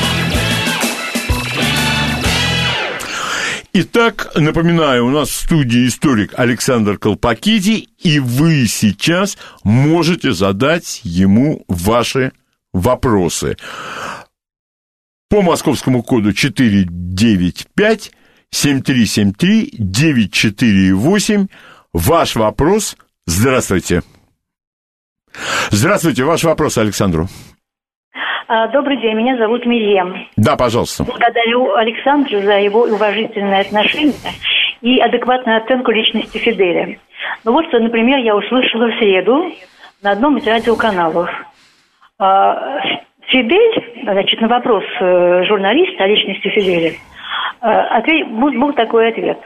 Итак, напоминаю, у нас в студии историк Александр Колпакиди, и вы сейчас можете задать ему ваши вопросы. По московскому коду четыре девять пять семь три семь три девять четыре восемь ваш вопрос. Здравствуйте. Здравствуйте, ваш вопрос Александру. Добрый день, меня зовут Мирьям. Да, пожалуйста. Благодарю Александру за его уважительное отношение и адекватную оценку личности Фиделя. Ну вот, например, я услышала в среду на одном из радиоканалов. Фидель, значит, на вопрос журналиста о личности Фиделя, ответ, был, был такой ответ.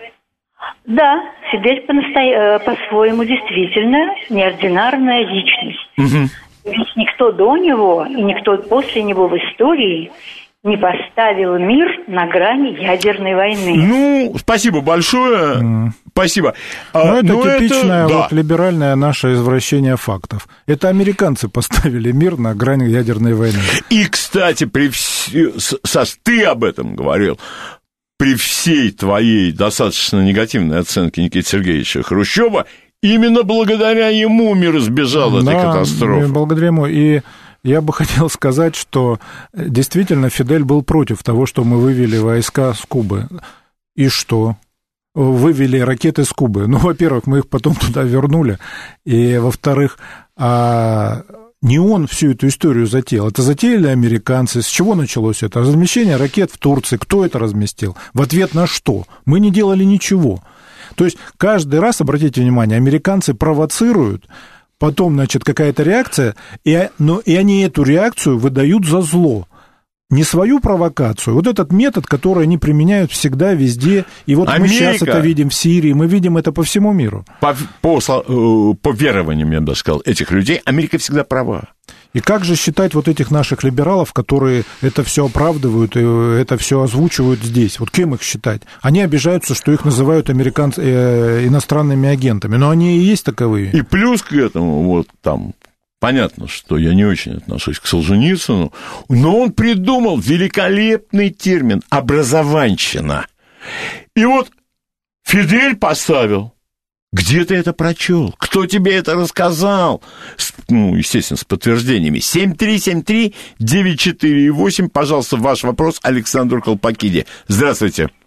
Да, Фидель по-насто... по-своему действительно неординарная личность. Угу. Ведь никто до него и никто после него в истории не поставил мир на грани ядерной войны. Ну, спасибо большое. Mm. Спасибо. Ну, а, это ну, типичное это... вот, да. либеральное наше извращение фактов. Это американцы поставили мир на грани ядерной войны. И, кстати, при вс... Саш, ты об этом говорил. При всей твоей достаточно негативной оценке Никиты Сергеевича Хрущева, именно благодаря ему мир избежал да, этой катастрофы. Благодаря ему. И я бы хотел сказать, что действительно Фидель был против того, что мы вывели войска с Кубы. И что? Вывели ракеты с Кубы. Ну, во-первых, мы их потом туда вернули. И, во-вторых, а... не он всю эту историю затеял. Это затеяли американцы. С чего началось это? Размещение ракет в Турции. Кто это разместил? В ответ на что? Мы не делали ничего. То есть каждый раз, обратите внимание, американцы провоцируют, потом, значит, какая-то реакция, и, но, и они эту реакцию выдают за зло. Не свою провокацию. Вот этот метод, который они применяют всегда, везде. И вот Америка, мы сейчас это видим в Сирии, мы видим это по всему миру. По, по, по верованиям, я бы сказал, этих людей, Америка всегда права. И как же считать вот этих наших либералов, которые это все оправдывают и это все озвучивают здесь? Вот кем их считать? Они обижаются, что их называют американцы, э, иностранными агентами, но они и есть таковые. И плюс к этому, вот там, понятно, что я не очень отношусь к Солженицыну, но он придумал великолепный термин «образованщина». И вот Фидель поставил. Где ты это прочел? Кто тебе это рассказал? Ну, естественно, с подтверждениями. семь три семь три девять четыре восемь. Пожалуйста, ваш вопрос Александру Колпакиди. Здравствуйте.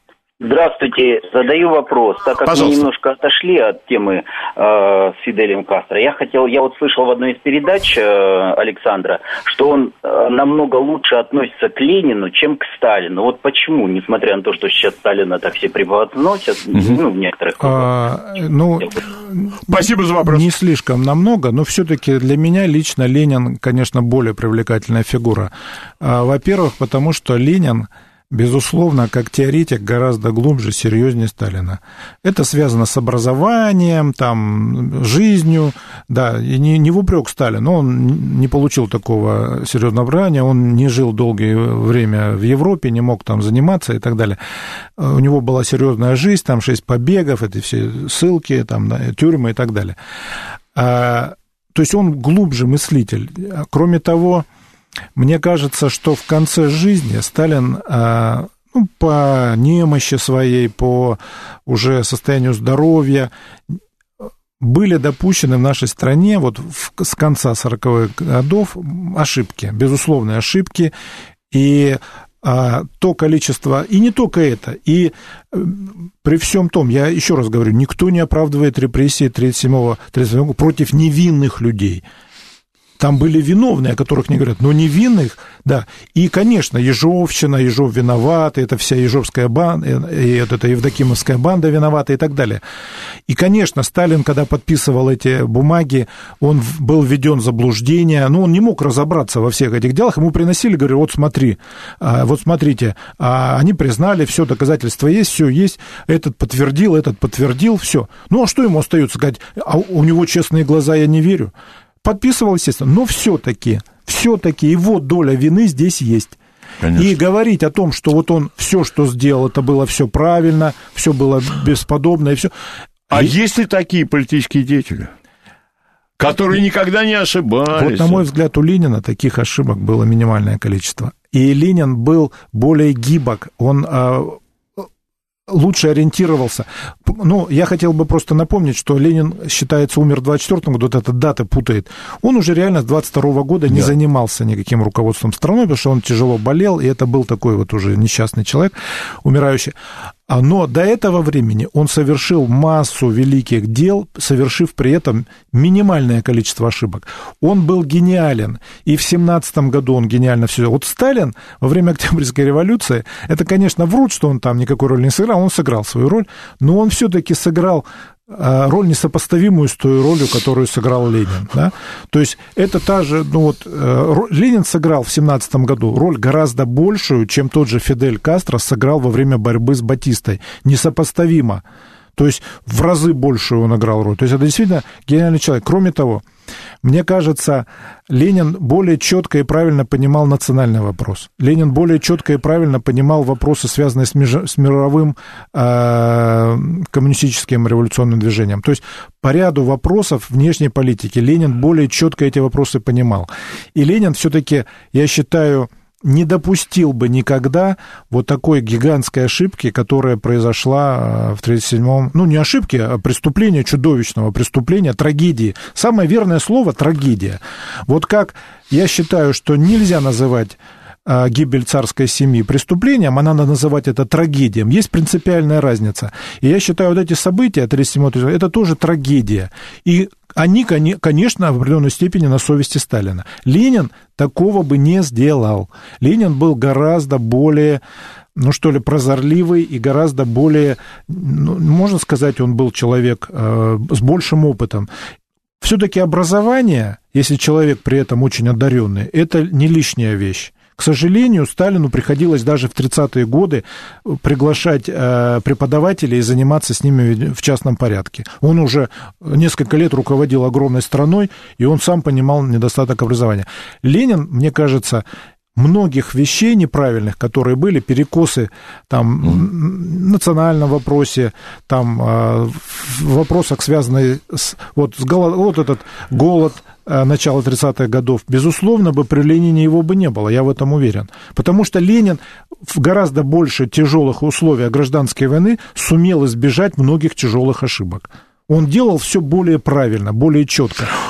Здравствуйте, задаю вопрос. Так как Пожалуйста. мы немножко отошли от темы э, с Фиделем Кастро, я хотел, я вот слышал в одной из передач э, Александра, что он э, намного лучше относится к Ленину, чем к Сталину. Вот почему, несмотря на то, что сейчас Сталина так все превозносят, угу. ну, в некоторых... А, ну, Спасибо за вопрос. Не слишком намного, но все-таки для меня лично Ленин, конечно, более привлекательная фигура. Во-первых, потому что Ленин, безусловно, как теоретик гораздо глубже, серьезнее Сталина. Это связано с образованием, там, жизнью, да, и не, не в упрек Сталину, он не получил такого серьезного образования, он не жил долгое время в Европе, не мог там заниматься и так далее. У него была серьезная жизнь, там шесть побегов, эти все ссылки, там, да, тюрьмы и так далее. А, то есть он глубже мыслитель. Кроме того, мне кажется, что в конце жизни Сталин, ну, по немощи своей, по уже состоянию здоровья, были допущены в нашей стране вот с конца сороковых годов ошибки, безусловные ошибки, и то количество, и не только это, и при всем том, я еще раз говорю, никто не оправдывает репрессии тридцать седьмого года против невинных людей. Там были виновные, о которых не говорят, но невинных, да. И, конечно, Ежовщина, Ежов виноват, это вся Ежовская банда, и вот эта Евдокимовская банда виновата и так далее. И, конечно, Сталин, когда подписывал эти бумаги, он был введен в заблуждение, но он не мог разобраться во всех этих делах, ему приносили, говорю, вот смотри, вот смотрите, они признали, все, доказательства есть, все есть, этот подтвердил, этот подтвердил, все. Ну, а что ему остается сказать? А у него честные глаза, я не верю. Подписывал, естественно, но все-таки, все-таки его доля вины здесь есть. Конечно. И говорить о том, что вот он все, что сделал, это было все правильно, все было бесподобно и все. А и... есть ли такие политические деятели, которые никогда не ошибались? Вот, на мой взгляд, у Ленина таких ошибок было минимальное количество. И Ленин был более гибок, он лучше ориентировался. Ну, я хотел бы просто напомнить, что Ленин, считается, умер в двадцать четвёртом году, вот эта дата путает. Он уже реально с двадцать второго года не да. занимался никаким руководством страной, потому что он тяжело болел, и это был такой вот уже несчастный человек, умирающий. Но до этого времени он совершил массу великих дел, совершив при этом минимальное количество ошибок. Он был гениален, и в семнадцатом году он гениально все сделал. Вот Сталин во время Октябрьской революции, это, конечно, врут, что он там никакой роли не сыграл, он сыграл свою роль, но он все-таки сыграл роль несопоставимую с той ролью, которую сыграл Ленин. Да? То есть это та же, ну вот, Ленин сыграл в семнадцатом году роль гораздо большую, чем тот же Фидель Кастро сыграл во время борьбы с Батистой. Несопоставимо. То есть в разы большую он играл роль. То есть это действительно гениальный человек. Кроме того, мне кажется, Ленин более четко и правильно понимал национальный вопрос. Ленин более четко и правильно понимал вопросы, связанные с, меж... с мировым э... коммунистическим революционным движением. То есть по ряду вопросов внешней политики Ленин более четко эти вопросы понимал. И Ленин все-таки, я считаю, не допустил бы никогда вот такой гигантской ошибки, которая произошла в тридцать седьмом... Ну, не ошибки, а преступления, чудовищного преступления, трагедии. Самое верное слово — трагедия. Вот как я считаю, что нельзя называть гибель царской семьи преступлением, а надо называть это трагедией. Есть принципиальная разница. И я считаю, вот эти события тридцать седьмого это тоже трагедия. И они, конечно, в определенной степени на совести Сталина. Ленин такого бы не сделал. Ленин был гораздо более, ну что ли, прозорливый и гораздо более, ну, можно сказать, он был человек э, с большим опытом. Все-таки образование, если человек при этом очень одаренный, это не лишняя вещь. К сожалению, Сталину приходилось даже в тридцатые годы приглашать преподавателей и заниматься с ними в частном порядке. Он уже несколько лет руководил огромной страной, и он сам понимал недостаток образования. Ленин, мне кажется, многих вещей неправильных, которые были, перекосы там, в национальном вопросе, там, в вопросах, связанных с, вот, с голод, вот этот голод начала тридцатых годов, безусловно, бы при Ленине его бы не было, я в этом уверен. Потому что Ленин в гораздо больше тяжелых условиях гражданской войны сумел избежать многих тяжелых ошибок. Он делал все более правильно, более четко.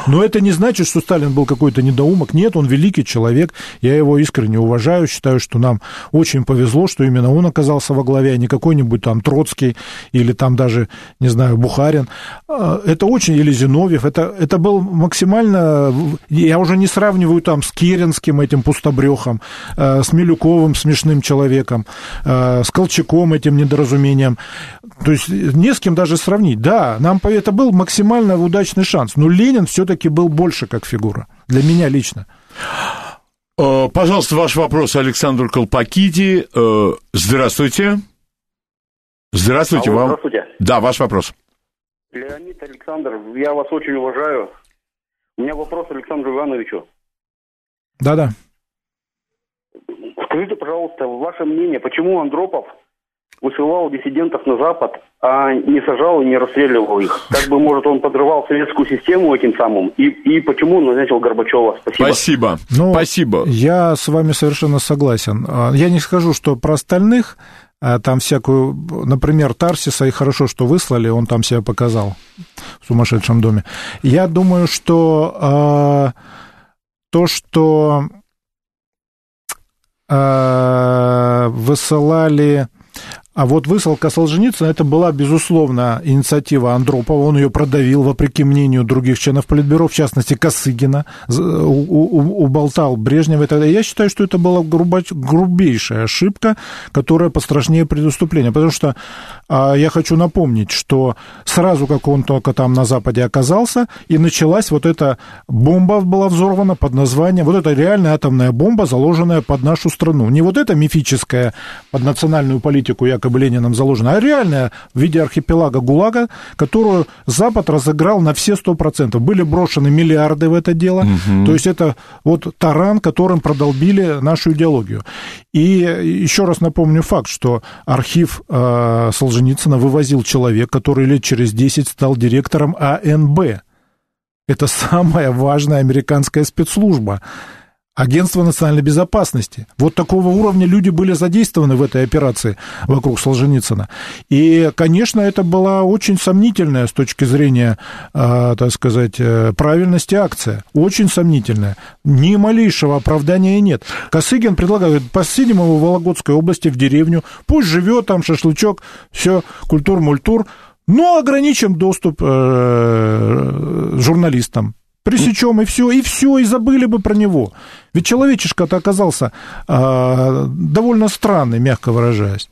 Но это не значит, что Сталин был какой-то недоумок. Нет, он великий человек, я его искренне уважаю, считаю, что нам очень повезло, что именно он оказался во главе, а не какой-нибудь там Троцкий или там даже, не знаю, Бухарин. Это очень, или Зиновьев, это, это был максимально, я уже не сравниваю там с Керенским, этим пустобрехом, с Милюковым, смешным человеком, с Колчаком, этим недоразумением. То есть не с кем даже сравнить. Да, нам это был максимально удачный шанс, но Ленин все-таки был больше как фигура, для меня лично. Пожалуйста, ваш вопрос Александру Колпакиди. Здравствуйте. Здравствуйте. Алло, вам. Здравствуйте. Да, ваш вопрос. Леонид, Александр, я вас очень уважаю. У меня вопрос Александру Ивановичу. Да-да. Скажите, пожалуйста, ваше мнение, почему Андропов высылал диссидентов на Запад, а не сажал и не расстреливал их? Как бы, может, он подрывал советскую систему этим самым? И, и почему он назначил Горбачева? Спасибо. Спасибо. Ну, Спасибо. Я с вами совершенно согласен. Я не скажу, что про остальных, там всякую, например, Тарсиса, и хорошо, что выслали, он там себя показал в сумасшедшем доме. Я думаю, что э, то, что э, высылали... А вот высылка Солженицына, это была, безусловно, инициатива Андропова, он ее продавил, вопреки мнению других членов Политбюро, в частности, Косыгина, уболтал Брежнева и так далее. Я считаю, что это была грубейшая ошибка, которая пострашнее преступления, потому что а, я хочу напомнить, что сразу, как он только там на Западе оказался, и началась вот эта бомба была взорвана под названием, вот эта реальная атомная бомба, заложенная под нашу страну. Не вот эта мифическая под национальную политику, я якобы Лениным заложена, а реальная в виде архипелага ГУЛАГа, которую Запад разыграл на все сто процентов. Были брошены миллиарды в это дело, угу. То есть это вот таран, которым продолбили нашу идеологию. И еще раз напомню факт, что архив э, Солженицына вывозил человек, который лет через десять стал директором А Н Б. Это самая важная американская спецслужба. Агентство национальной безопасности. Вот такого уровня люди были задействованы в этой операции вокруг Солженицына. И, конечно, это была очень сомнительная с точки зрения, э, так сказать, правильности акция. Очень сомнительная. Ни малейшего оправдания нет. Косыгин предлагает, посадим его в Вологодской области, в деревню, пусть живет там, шашлычок, все, культур-мультур, но ограничим доступ э, журналистам. Пресечем, и все, и все, и забыли бы про него. Ведь человечишка-то оказался э, довольно странный, мягко выражаясь.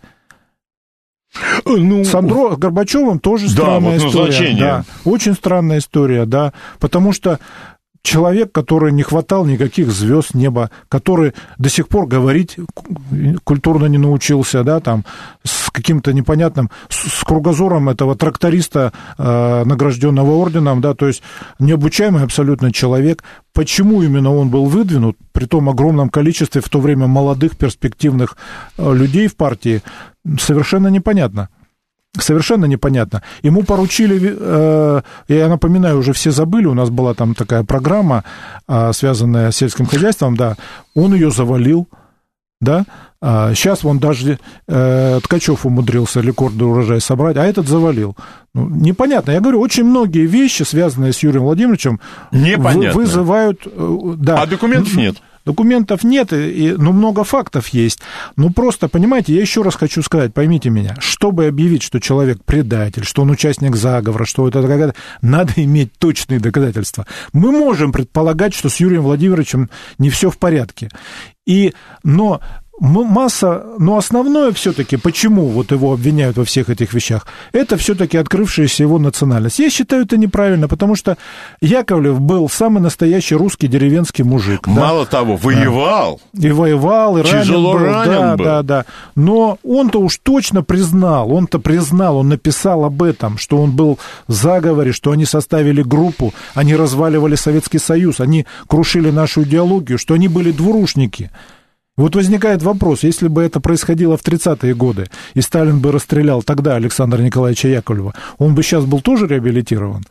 Ну, с Андро... Горбачевым тоже да, странная вот история. Да, очень странная история, да, потому что человек, который не хватал никаких звезд неба, который до сих пор говорить культурно не научился, да, там, с каким-то непонятным, с кругозором этого тракториста, э, награжденного орденом, да, то есть необучаемый абсолютно человек. Почему именно он был выдвинут при том огромном количестве в то время молодых перспективных людей в партии, совершенно непонятно. Совершенно непонятно. Ему поручили, э, я напоминаю, уже все забыли, у нас была там такая программа, э, связанная с сельским хозяйством, да, он ее завалил, да, а сейчас вон даже э, Ткачев умудрился рекордный урожай собрать, а этот завалил. Ну, непонятно. Я говорю, очень многие вещи, связанные с Юрием Владимировичем, вы, вызывают... Э, да, а документов нет? Документов нет, и, ну, много фактов есть. Ну, просто, понимаете, я еще раз хочу сказать, поймите меня, чтобы объявить, что человек предатель, что он участник заговора, что это... Надо иметь точные доказательства. Мы можем предполагать, что с Юрием Владимировичем не все в порядке. И, но... Масса, но основное все-таки, почему вот его обвиняют во всех этих вещах, это все-таки открывшаяся его национальность. Я считаю это неправильно, потому что Яковлев был самый настоящий русский деревенский мужик. Мало да? того, воевал. И воевал, и тяжело ранен был. ранен да, был. Да, да. Но он-то уж точно признал, он-то признал, он написал об этом, что он был в заговоре, что они составили группу, они разваливали Советский Союз, они крушили нашу идеологию, что они были двурушники. Вот возникает вопрос, если бы это происходило в тридцатые годы, и Сталин бы расстрелял тогда Александра Николаевича Яковлева, он бы сейчас был тоже реабилитирован?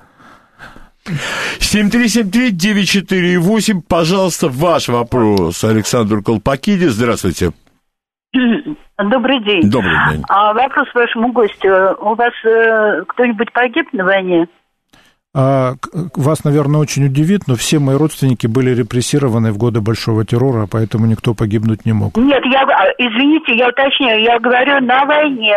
семь три семь три девять четыре восемь, пожалуйста, ваш вопрос Александру Колпакиди. Здравствуйте. Добрый день. Добрый день. А вопрос вашему гостю. У вас э, кто-нибудь погиб на войне? Вас, наверное, очень удивит, но все мои родственники были репрессированы в годы Большого террора, поэтому никто погибнуть не мог. Нет, я, извините, я уточняю, я говорю на войне.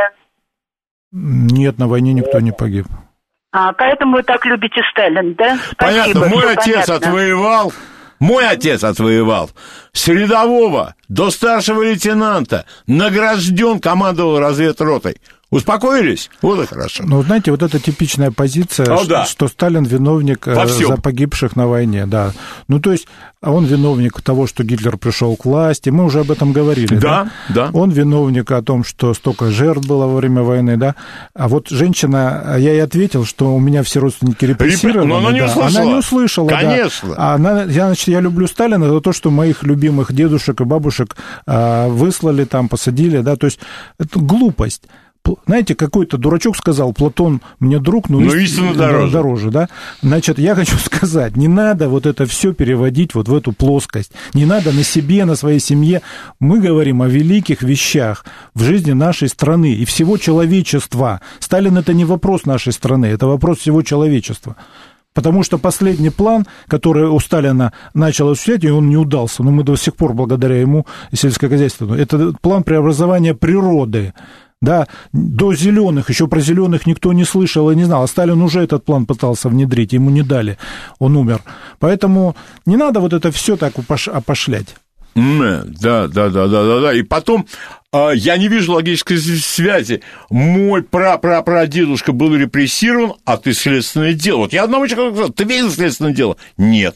Нет, на войне никто не погиб. А, поэтому вы так любите Сталина, да? Понятно, Спасибо, мой отец понятно. отвоевал, мой отец отвоевал с рядового до старшего лейтенанта, награжден, командовал разведротой. Успокоились? Вот и хорошо. Ну, знаете, вот это типичная позиция, О, что, да. что Сталин виновник Во всем. за погибших на войне, да. Ну, то есть, он виновник того, что Гитлер пришел к власти, мы уже об этом говорили, да? Да, да. Он виновник о том, что столько жертв было во время войны, да? А вот женщина, я ей ответил, что у меня все родственники репрессированы. Но она не да. услышала. Она не услышала, Конечно. Да. А она, я, значит, я люблю Сталина за то, что моих любимых дедушек и бабушек а, выслали там, посадили, да, то есть, это глупость. Знаете, какой-то дурачок сказал, Платон мне друг, но, но истина, истина дороже. дороже, да? Значит, я хочу сказать, не надо вот это все переводить вот в эту плоскость, не надо на себе, на своей семье. Мы говорим о великих вещах в жизни нашей страны и всего человечества. Сталин — это не вопрос нашей страны, это вопрос всего человечества. Потому что последний план, который у Сталина начал осуществлять, и он не удался, но мы до сих пор благодаря ему и сельскохозяйственному, это план преобразования природы. Да, до зеленых, еще про зеленых никто не слышал и не знал, а Сталин уже этот план пытался внедрить, ему не дали, он умер. Поэтому не надо вот это все так опошлять. Да, да, да, да, да, да. И потом, я не вижу логической связи. Мой пра-пра-прадедушка был репрессирован, а ты следственное дело. Вот я одному человеку сказал, ты видел следственное дело? Нет.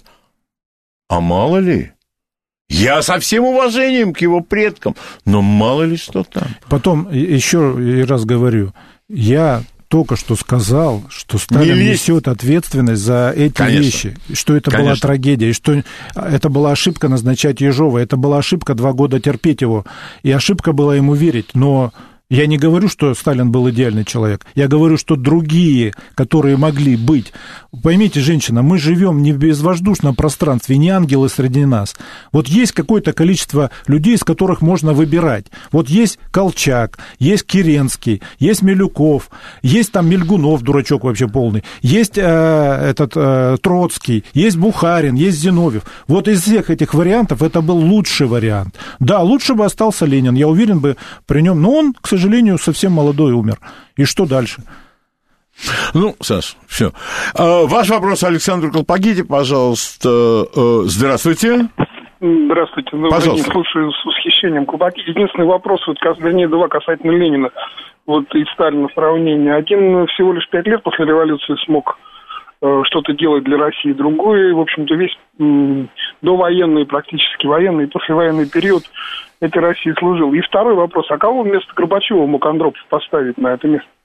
А мало ли? Я со всем уважением к его предкам, но мало ли что там. Потом, еще раз говорю, я только что сказал, что Сталин несет ответственность за эти Конечно. Вещи, что это Конечно. Была трагедия, и что это была ошибка назначать Ежова, это была ошибка два года терпеть его, и ошибка была ему верить, но... Я не говорю, что Сталин был идеальный человек. Я говорю, что другие, которые могли быть... Поймите, женщина, мы живем не в безвоздушном пространстве, не ангелы среди нас. Вот есть какое-то количество людей, из которых можно выбирать. Вот есть Колчак, есть Керенский, есть Милюков, есть там Мельгунов, дурачок вообще полный, есть э, этот э, Троцкий, есть Бухарин, есть Зиновьев. Вот из всех этих вариантов это был лучший вариант. Да, лучше бы остался Ленин, я уверен бы при нем, но он, к сожалению, совсем молодой умер. И что дальше? Ну, Саш, все. Ваш вопрос Александру Колпаките, пожалуйста. Здравствуйте. Здравствуйте. Добрый день. Слушаю с восхищением Колпаките. Единственный вопрос, вот, вернее, два касательно Ленина. Вот и Сталина сравнение. Один всего лишь пять лет после революции смог э, что-то делать для России. Другой, в общем-то, весь м, довоенный, практически военный и послевоенный период этой России служил. И второй вопрос. А кого вместо Горбачева мог Андропов поставить на это место?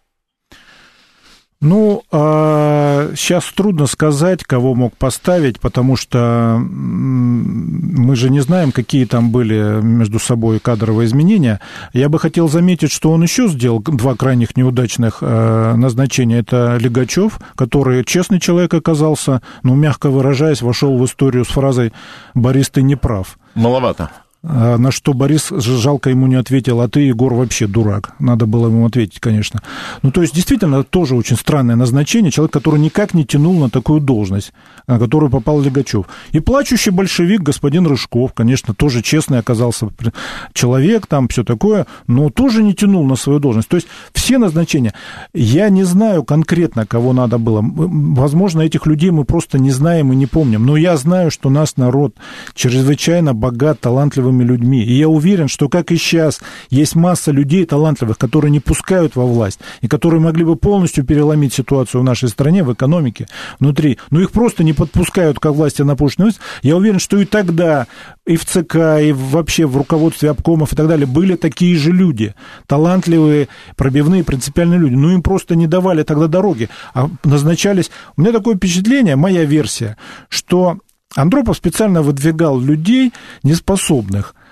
Ну, сейчас трудно сказать, кого мог поставить, потому что мы же не знаем, какие там были между собой кадровые изменения. Я бы хотел заметить, что он еще сделал два крайних неудачных назначения. Это Лигачев, который честный человек оказался, но, мягко выражаясь, вошел в историю с фразой «Борис, ты не прав». Маловато. На что Борис жалко ему не ответил, а ты, Егор, вообще дурак. Надо было ему ответить, конечно. Ну, то есть, действительно, тоже очень странное назначение. Человек, который никак не тянул на такую должность, на которую попал Лигачев. И плачущий большевик господин Рыжков, конечно, тоже честный оказался человек, там все такое, но тоже не тянул на свою должность. То есть, все назначения. Я не знаю конкретно, кого надо было. Возможно, этих людей мы просто не знаем и не помним. Но я знаю, что наш народ чрезвычайно богат, талантливый людьми. И я уверен, что, как и сейчас, есть масса людей талантливых, которые не пускают во власть, и которые могли бы полностью переломить ситуацию в нашей стране, в экономике, внутри, но их просто не подпускают к власти на пушечную. Я уверен, что и тогда, и в ЦК, и вообще в руководстве обкомов и так далее были такие же люди, талантливые, пробивные, принципиальные люди, но им просто не давали тогда дороги, а назначались... У меня такое впечатление, моя версия, что Андропов специально выдвигал людей неспособных,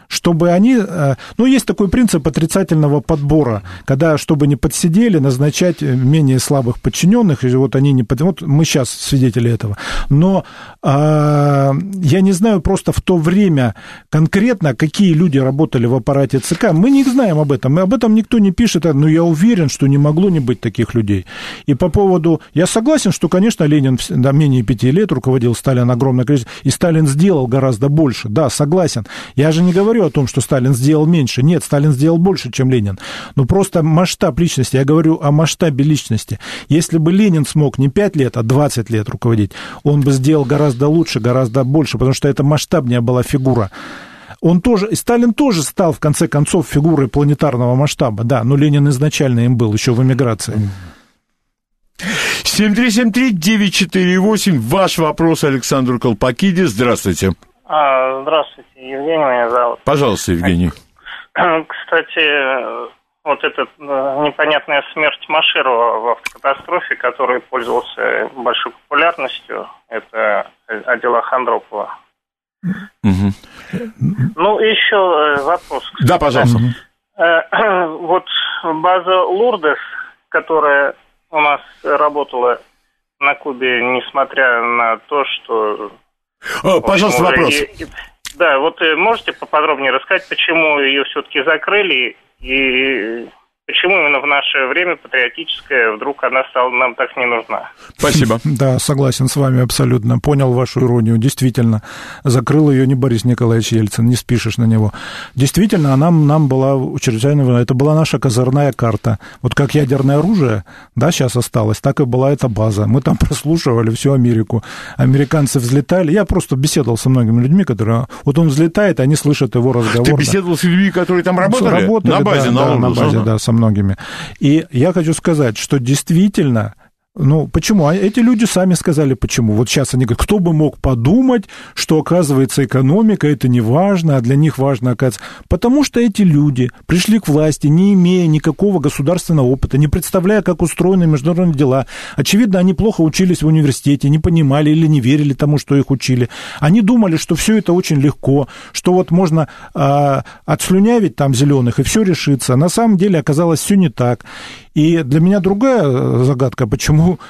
чтобы они... Ну, есть такой принцип отрицательного подбора, когда, чтобы не подсидели, назначать менее слабых подчиненных, и вот они не... Под... Вот мы сейчас свидетели этого. Но а, я не знаю просто в то время конкретно, какие люди работали в аппарате ЦК. Мы не знаем об этом, об этом никто не пишет, но я уверен, что не могло не быть таких людей. И по поводу... Я согласен, что, конечно, Ленин да, менее пяти лет руководил, Сталин огромное количество, и Сталин сделал гораздо больше. Да, согласен. Я же не говорю о том, что Сталин сделал меньше. Нет, Сталин сделал больше, чем Ленин. Но просто масштаб личности. Я говорю о масштабе личности. Если бы Ленин смог не пять лет, а двадцать лет руководить, он бы сделал гораздо лучше, гораздо больше, потому что это масштабнее была фигура. Он тоже, и Сталин тоже стал, в конце концов, фигурой планетарного масштаба. Да, но Ленин изначально им был, еще в эмиграции. семь три семь три девять четыре восемь. Ваш вопрос Александру Колпакиде. Здравствуйте. А, здравствуйте, Евгений меня зовут. Пожалуйста, Евгений. Кстати, вот эта непонятная смерть Машерова в автокатастрофе, который пользовался большой популярностью, это о делах Андропова. Угу. Ну, еще вопрос. Да, пожалуйста. Вот база Лурдес, которая у нас работала на Кубе, несмотря на то, что... О, пожалуйста, общем, вопрос. И, и, да, вот можете поподробнее рассказать, почему ее все-таки закрыли и почему именно в наше время патриотическое вдруг она стала нам так не нужна? Спасибо. Да, согласен с вами абсолютно. Понял вашу иронию. Действительно, закрыл ее не Борис Николаевич Ельцин, не спишешь на него. Действительно, она нам была чрезвычайно важна. Это была наша козырная карта. Вот как ядерное оружие, да, сейчас осталось, так и была эта база. Мы там прослушивали всю Америку. Американцы взлетали. Я просто беседовал со многими людьми, которые... Вот он взлетает, они слышат его разговор. Ты беседовал с людьми, которые там работали? Работали, на базе, да, на, да, на базе, ага. да, со многими. И я хочу сказать, что действительно, ну, почему? Эти люди сами сказали, почему. Вот сейчас они говорят, кто бы мог подумать, что, оказывается, экономика, это не важно, а для них важно, оказывается. Потому что эти люди пришли к власти, не имея никакого государственного опыта, не представляя, как устроены международные дела. Очевидно, они плохо учились в университете, не понимали или не верили тому, что их учили. Они думали, что все это очень легко, что вот можно а, отслюнявить там зеленых, и все решится. На самом деле оказалось все не так. И для меня другая загадка, почему,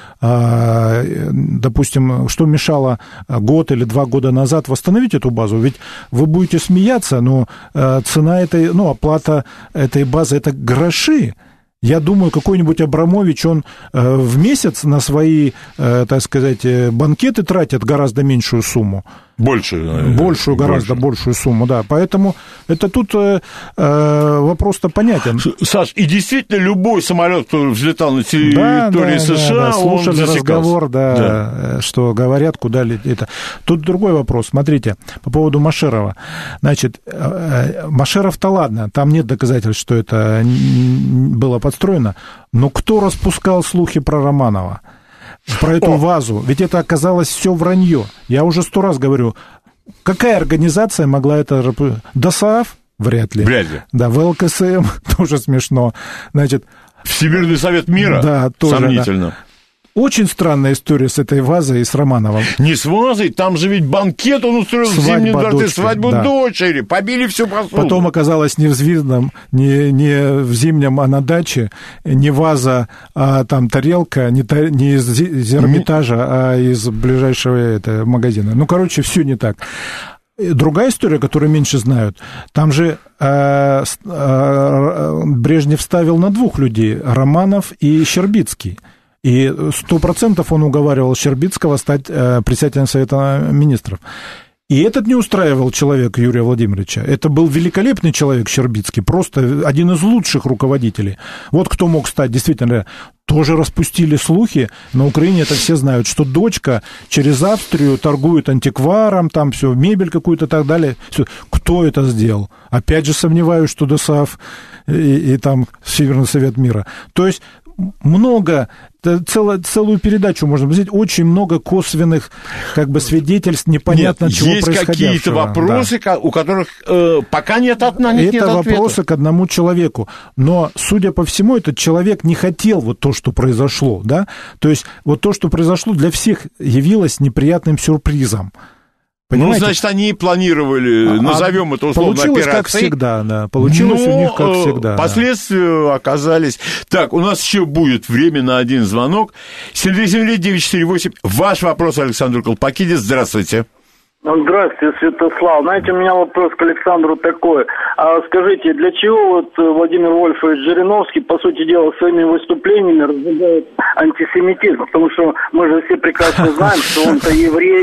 допустим, что мешало год или два года назад восстановить эту базу? Ведь вы будете смеяться, но цена этой, ну, оплата этой базы – это гроши. Я думаю, какой-нибудь Абрамович, он в месяц на свои, так сказать, банкеты тратит гораздо меньшую сумму. Большую. Большую, гораздо больше. большую сумму, да. Поэтому это тут э, вопрос-то понятен. Саш, и действительно любой самолет, который взлетал на территории да, да, США, да, да. Слушали он разговор, да, да, что говорят, куда это. Тут другой вопрос. Смотрите, по поводу Машерова. Значит, Машеров-то ладно, там нет доказательств, что это было подстроено, но кто распускал слухи про Романова? Про эту О. вазу. Ведь это оказалось все вранье. Я уже сто раз говорю, какая организация могла это... ДОСААФ? Вряд ли. Вряд ли. Да, ВЛКСМ тоже смешно. Значит... Всемирный совет мира? Да, тоже. Сомнительно. Да. Очень странная история с этой вазой и с Романовым. Не с вазой, там же ведь банкет он устроил в Зимнем дворце, свадьбу да. дочери, побили всю посуду. Потом оказалось не в Звездном, не, не в Зимнем, а на даче, не ваза, а там тарелка, не, та, не из Эрмитажа, а из ближайшего это, магазина. Ну, короче, все не так. Другая история, которую меньше знают, там же э, э, Брежнев ставил на двух людей, Романов и Щербицкий. И сто процентов он уговаривал Щербицкого стать э, председателем Совета Министров. И этот не устраивал человек Юрия Владимировича. Это был великолепный человек Щербицкий, просто один из лучших руководителей. Вот кто мог стать, действительно, тоже распустили слухи. На Украине это все знают, что дочка через Австрию торгует антикваром, там все, мебель какую-то и так далее. Все. Кто это сделал? Опять же сомневаюсь, что ДОСААФ и, и там Северный Совет мира. То есть много, целую, целую передачу можно взять, очень много косвенных как бы свидетельств непонятно нет, чего есть происходящего. Есть какие-то вопросы, да. у которых э, пока нет, от, на них это нет вопросы ответа. К одному человеку. Но, судя по всему, этот человек не хотел вот то, что произошло. Да? То есть вот то, что произошло, для всех явилось неприятным сюрпризом. Понимаете? Ну, значит, они планировали, а, назовем это условно получилось операцией. Как всегда, да. Получилось но у них как всегда. Последствия да. оказались... Так, у нас еще будет время на один звонок. семь три семь девять четыре восемь. Ваш вопрос, Александр Колпакидис. Здравствуйте. Здравствуйте, Святослав. Знаете, у меня вопрос к Александру такой. А скажите, для чего вот Владимир Вольфович Жириновский, по сути дела, своими выступлениями разжигает антисемитизм? Потому что мы же все прекрасно знаем, что он-то еврей,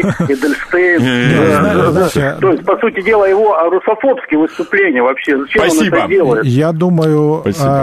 Эдельштейн. То есть, по сути дела, его русофобские выступления вообще. Зачем он это делает? Я думаю,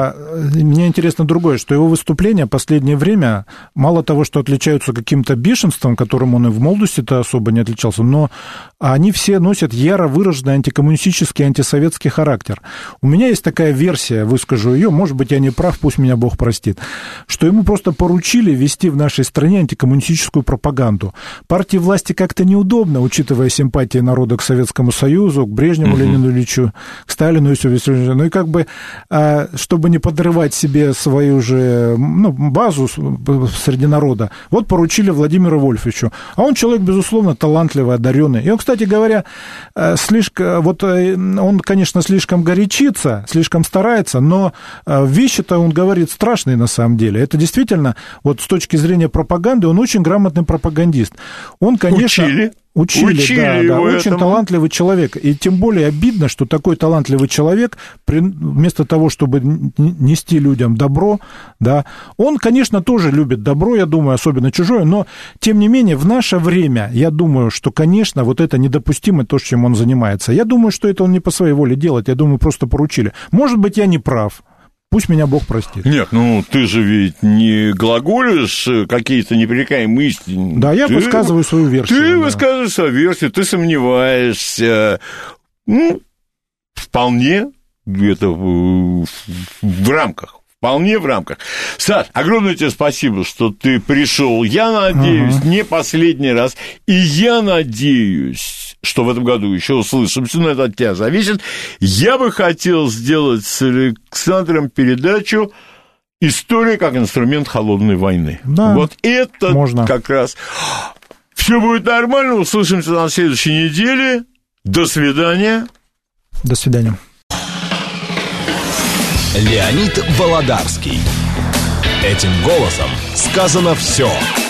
мне интересно другое, что его выступления в последнее время, мало того, что отличаются каким-то бешенством, которым он и в молодости-то особо не отличался, но они все носят яро выраженный антикоммунистический, антисоветский характер. У меня есть такая версия, выскажу ее, может быть, я не прав, пусть меня Бог простит, что ему просто поручили вести в нашей стране антикоммунистическую пропаганду. Партии власти как-то неудобно, учитывая симпатии народа к Советскому Союзу, к Брежневу, uh-huh. Ленину Ильичу, к Сталину и все. Ну и как бы, чтобы не подрывать себе свою же ну, базу среди народа, вот поручили Владимиру Вольфовичу. А он человек, безусловно, талантливый, одаренный. И он, кстати говоря, слишком, вот он, конечно, слишком горячится, слишком старается, но вещи-то он говорит страшные на самом деле. Это действительно, вот с точки зрения пропаганды, он очень грамотный пропагандист. Он, конечно... Учили? Учили, Учили да, да, очень этому. талантливый человек. И тем более обидно, что такой талантливый человек, вместо того, чтобы нести людям добро, да, он, конечно, тоже любит добро, я думаю, особенно чужое, но, тем не менее, в наше время, я думаю, что, конечно, вот это недопустимо, то, чем он занимается. Я думаю, что это он не по своей воле делает, я думаю, просто поручили. Может быть, я не прав. Пусть меня Бог простит. Нет, ну ты же ведь не глаголишь какие-то непререкаемые истины. Да, я ты, высказываю свою версию. Ты да. высказываешь свою версию, ты сомневаешься. Ну, вполне где-то в, в рамках. Вполне в рамках. Саш, огромное тебе спасибо, что ты пришел. Я надеюсь, uh-huh. не последний раз. И я надеюсь, что в этом году еще услышимся, но это от тебя зависит. Я бы хотел сделать с Александром передачу «История как инструмент холодной войны». Да, вот это можно. Как раз. Все будет нормально. Услышимся на следующей неделе. До свидания. До свидания. Леонид Володарский. Этим голосом сказано все.